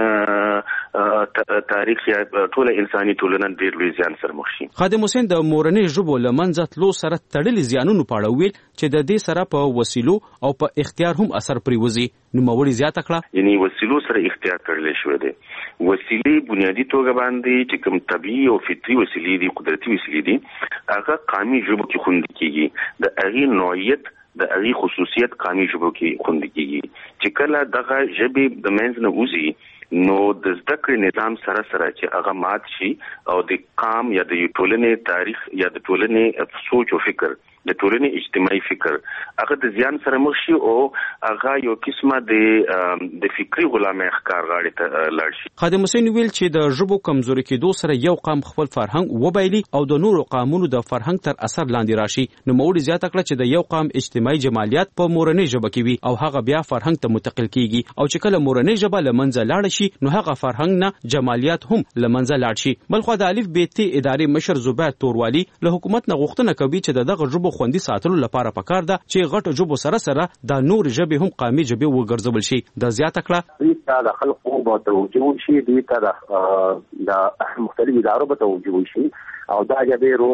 تاریخ یا ټول انساني ټولنه ډیر لوی ځان سره مخ شي. خادم حسین د مورنۍ ژبو لمنځه تلو سره تړلې زیانونو په اړه ویل چې د دې سره په وسیلو او په اختیار هم اثر پریوزي. نو موري زیاته کړه یعنی وسیلو سره اختیار تړلې شوې ده. وسیلې بنیادی توګه باندې چې کوم طبيعي او فطري وسیلې دي قدرتي وسیلې دي هغه قامي ژبو کې خوندې کیږي. د هغه نوعیت د هغه خصوصیت قامي ژبو کې خوندې کیږي چې کله دغه ژبې د منځ نه وځي نو د زده کړې نظام سره چې هغه مات شي او د قام یا د ټولنې تاریخ یا د ټولنې سوچ او فکر د ټولنې اجتماعي فکر هغه د زیان سره مخ شي او هغه یو قسمه د فکری غلامۍ ښکار غاړې ته لاړ شي. خادم حسین ویل چې د ژبو کمزوري کېدو سره یو قام خپل فرهنګ وبایلي او د نورو قامونو د فرهنګ تر اثر لاندې راشي. نو موړي زیاته کړه چې د یو قام اجتماعي جمالیات په مورنۍ ژبه کې وي او هغه بیا فرهنګ ته منتقل کیږي او چې کله مورنۍ ژبه لمنځه لاړ شي نو هغه فرهنګ نه جمالیات هم لمنځه لاړ شي. بلخو د الف بیت ادارې مشر زبیر توروالي له حکومت نه غوښتنه کوي چې دغه ژبو خوندي ساتلو لپاره پکار ده چې غټ ژبو سره د نور ژبې هم قامي ژبې وګرځول شي. د زیاته کړه د خلکو به توجه شي د مختلفو ادارو به توجه شي او دا ژبې ورو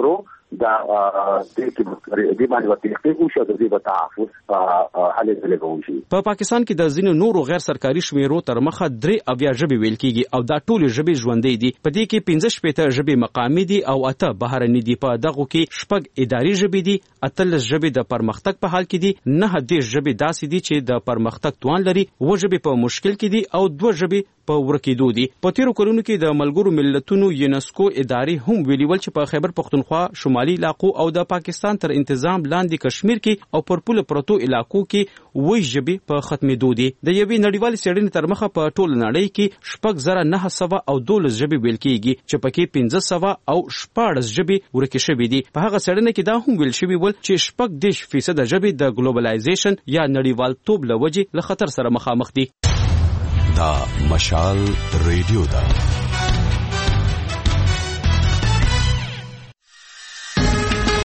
دا دې باندې وتیختي کوشش د دې تحفظ حل لګون شي. په پاکستان کې د ځینو نورو غیر سرکاري شمیرو تر مخه 3 ژبې ویل کیږي او دا ټول ژبې ژوندۍ دي. په دې کې 15 ژبې مقامي دي او 8 بهرني دي. په دغه کې 6 اداري ژبې دي، 18 ژبې د پرمختګ په حال کې دي، 9 ژبې داسې دي چې د پرمختګ توان لري، 2 ژبې په مشکل کې دي او 2 ژبې په ورکېدو دي. په تیرو کلونو کې د ملګرو ملتونو یونسکو ادارې هم ویلي ول چې په خیبر پختونخوا، شمالي علاقو او د پاکستان تر انتظام لاندې کشمیر کې او پر پوله پروتو علاقو کې وې ژبې په ختمېدو دي. د یوې نړیوالې څېړنې تر مخه په ټول نړۍ کې 6,912 ژبې ویل کېږي چې پکې 1500 او 14 ژبې ورکې شوې دي. په هغه څېړنه کې دا هم ویل شوی ول چې 10% ژبې د ګلوبلایزیشن یا نړیوالتوب له وجې له خطر سره مخامخ دي. دا مشال ریډیو ده.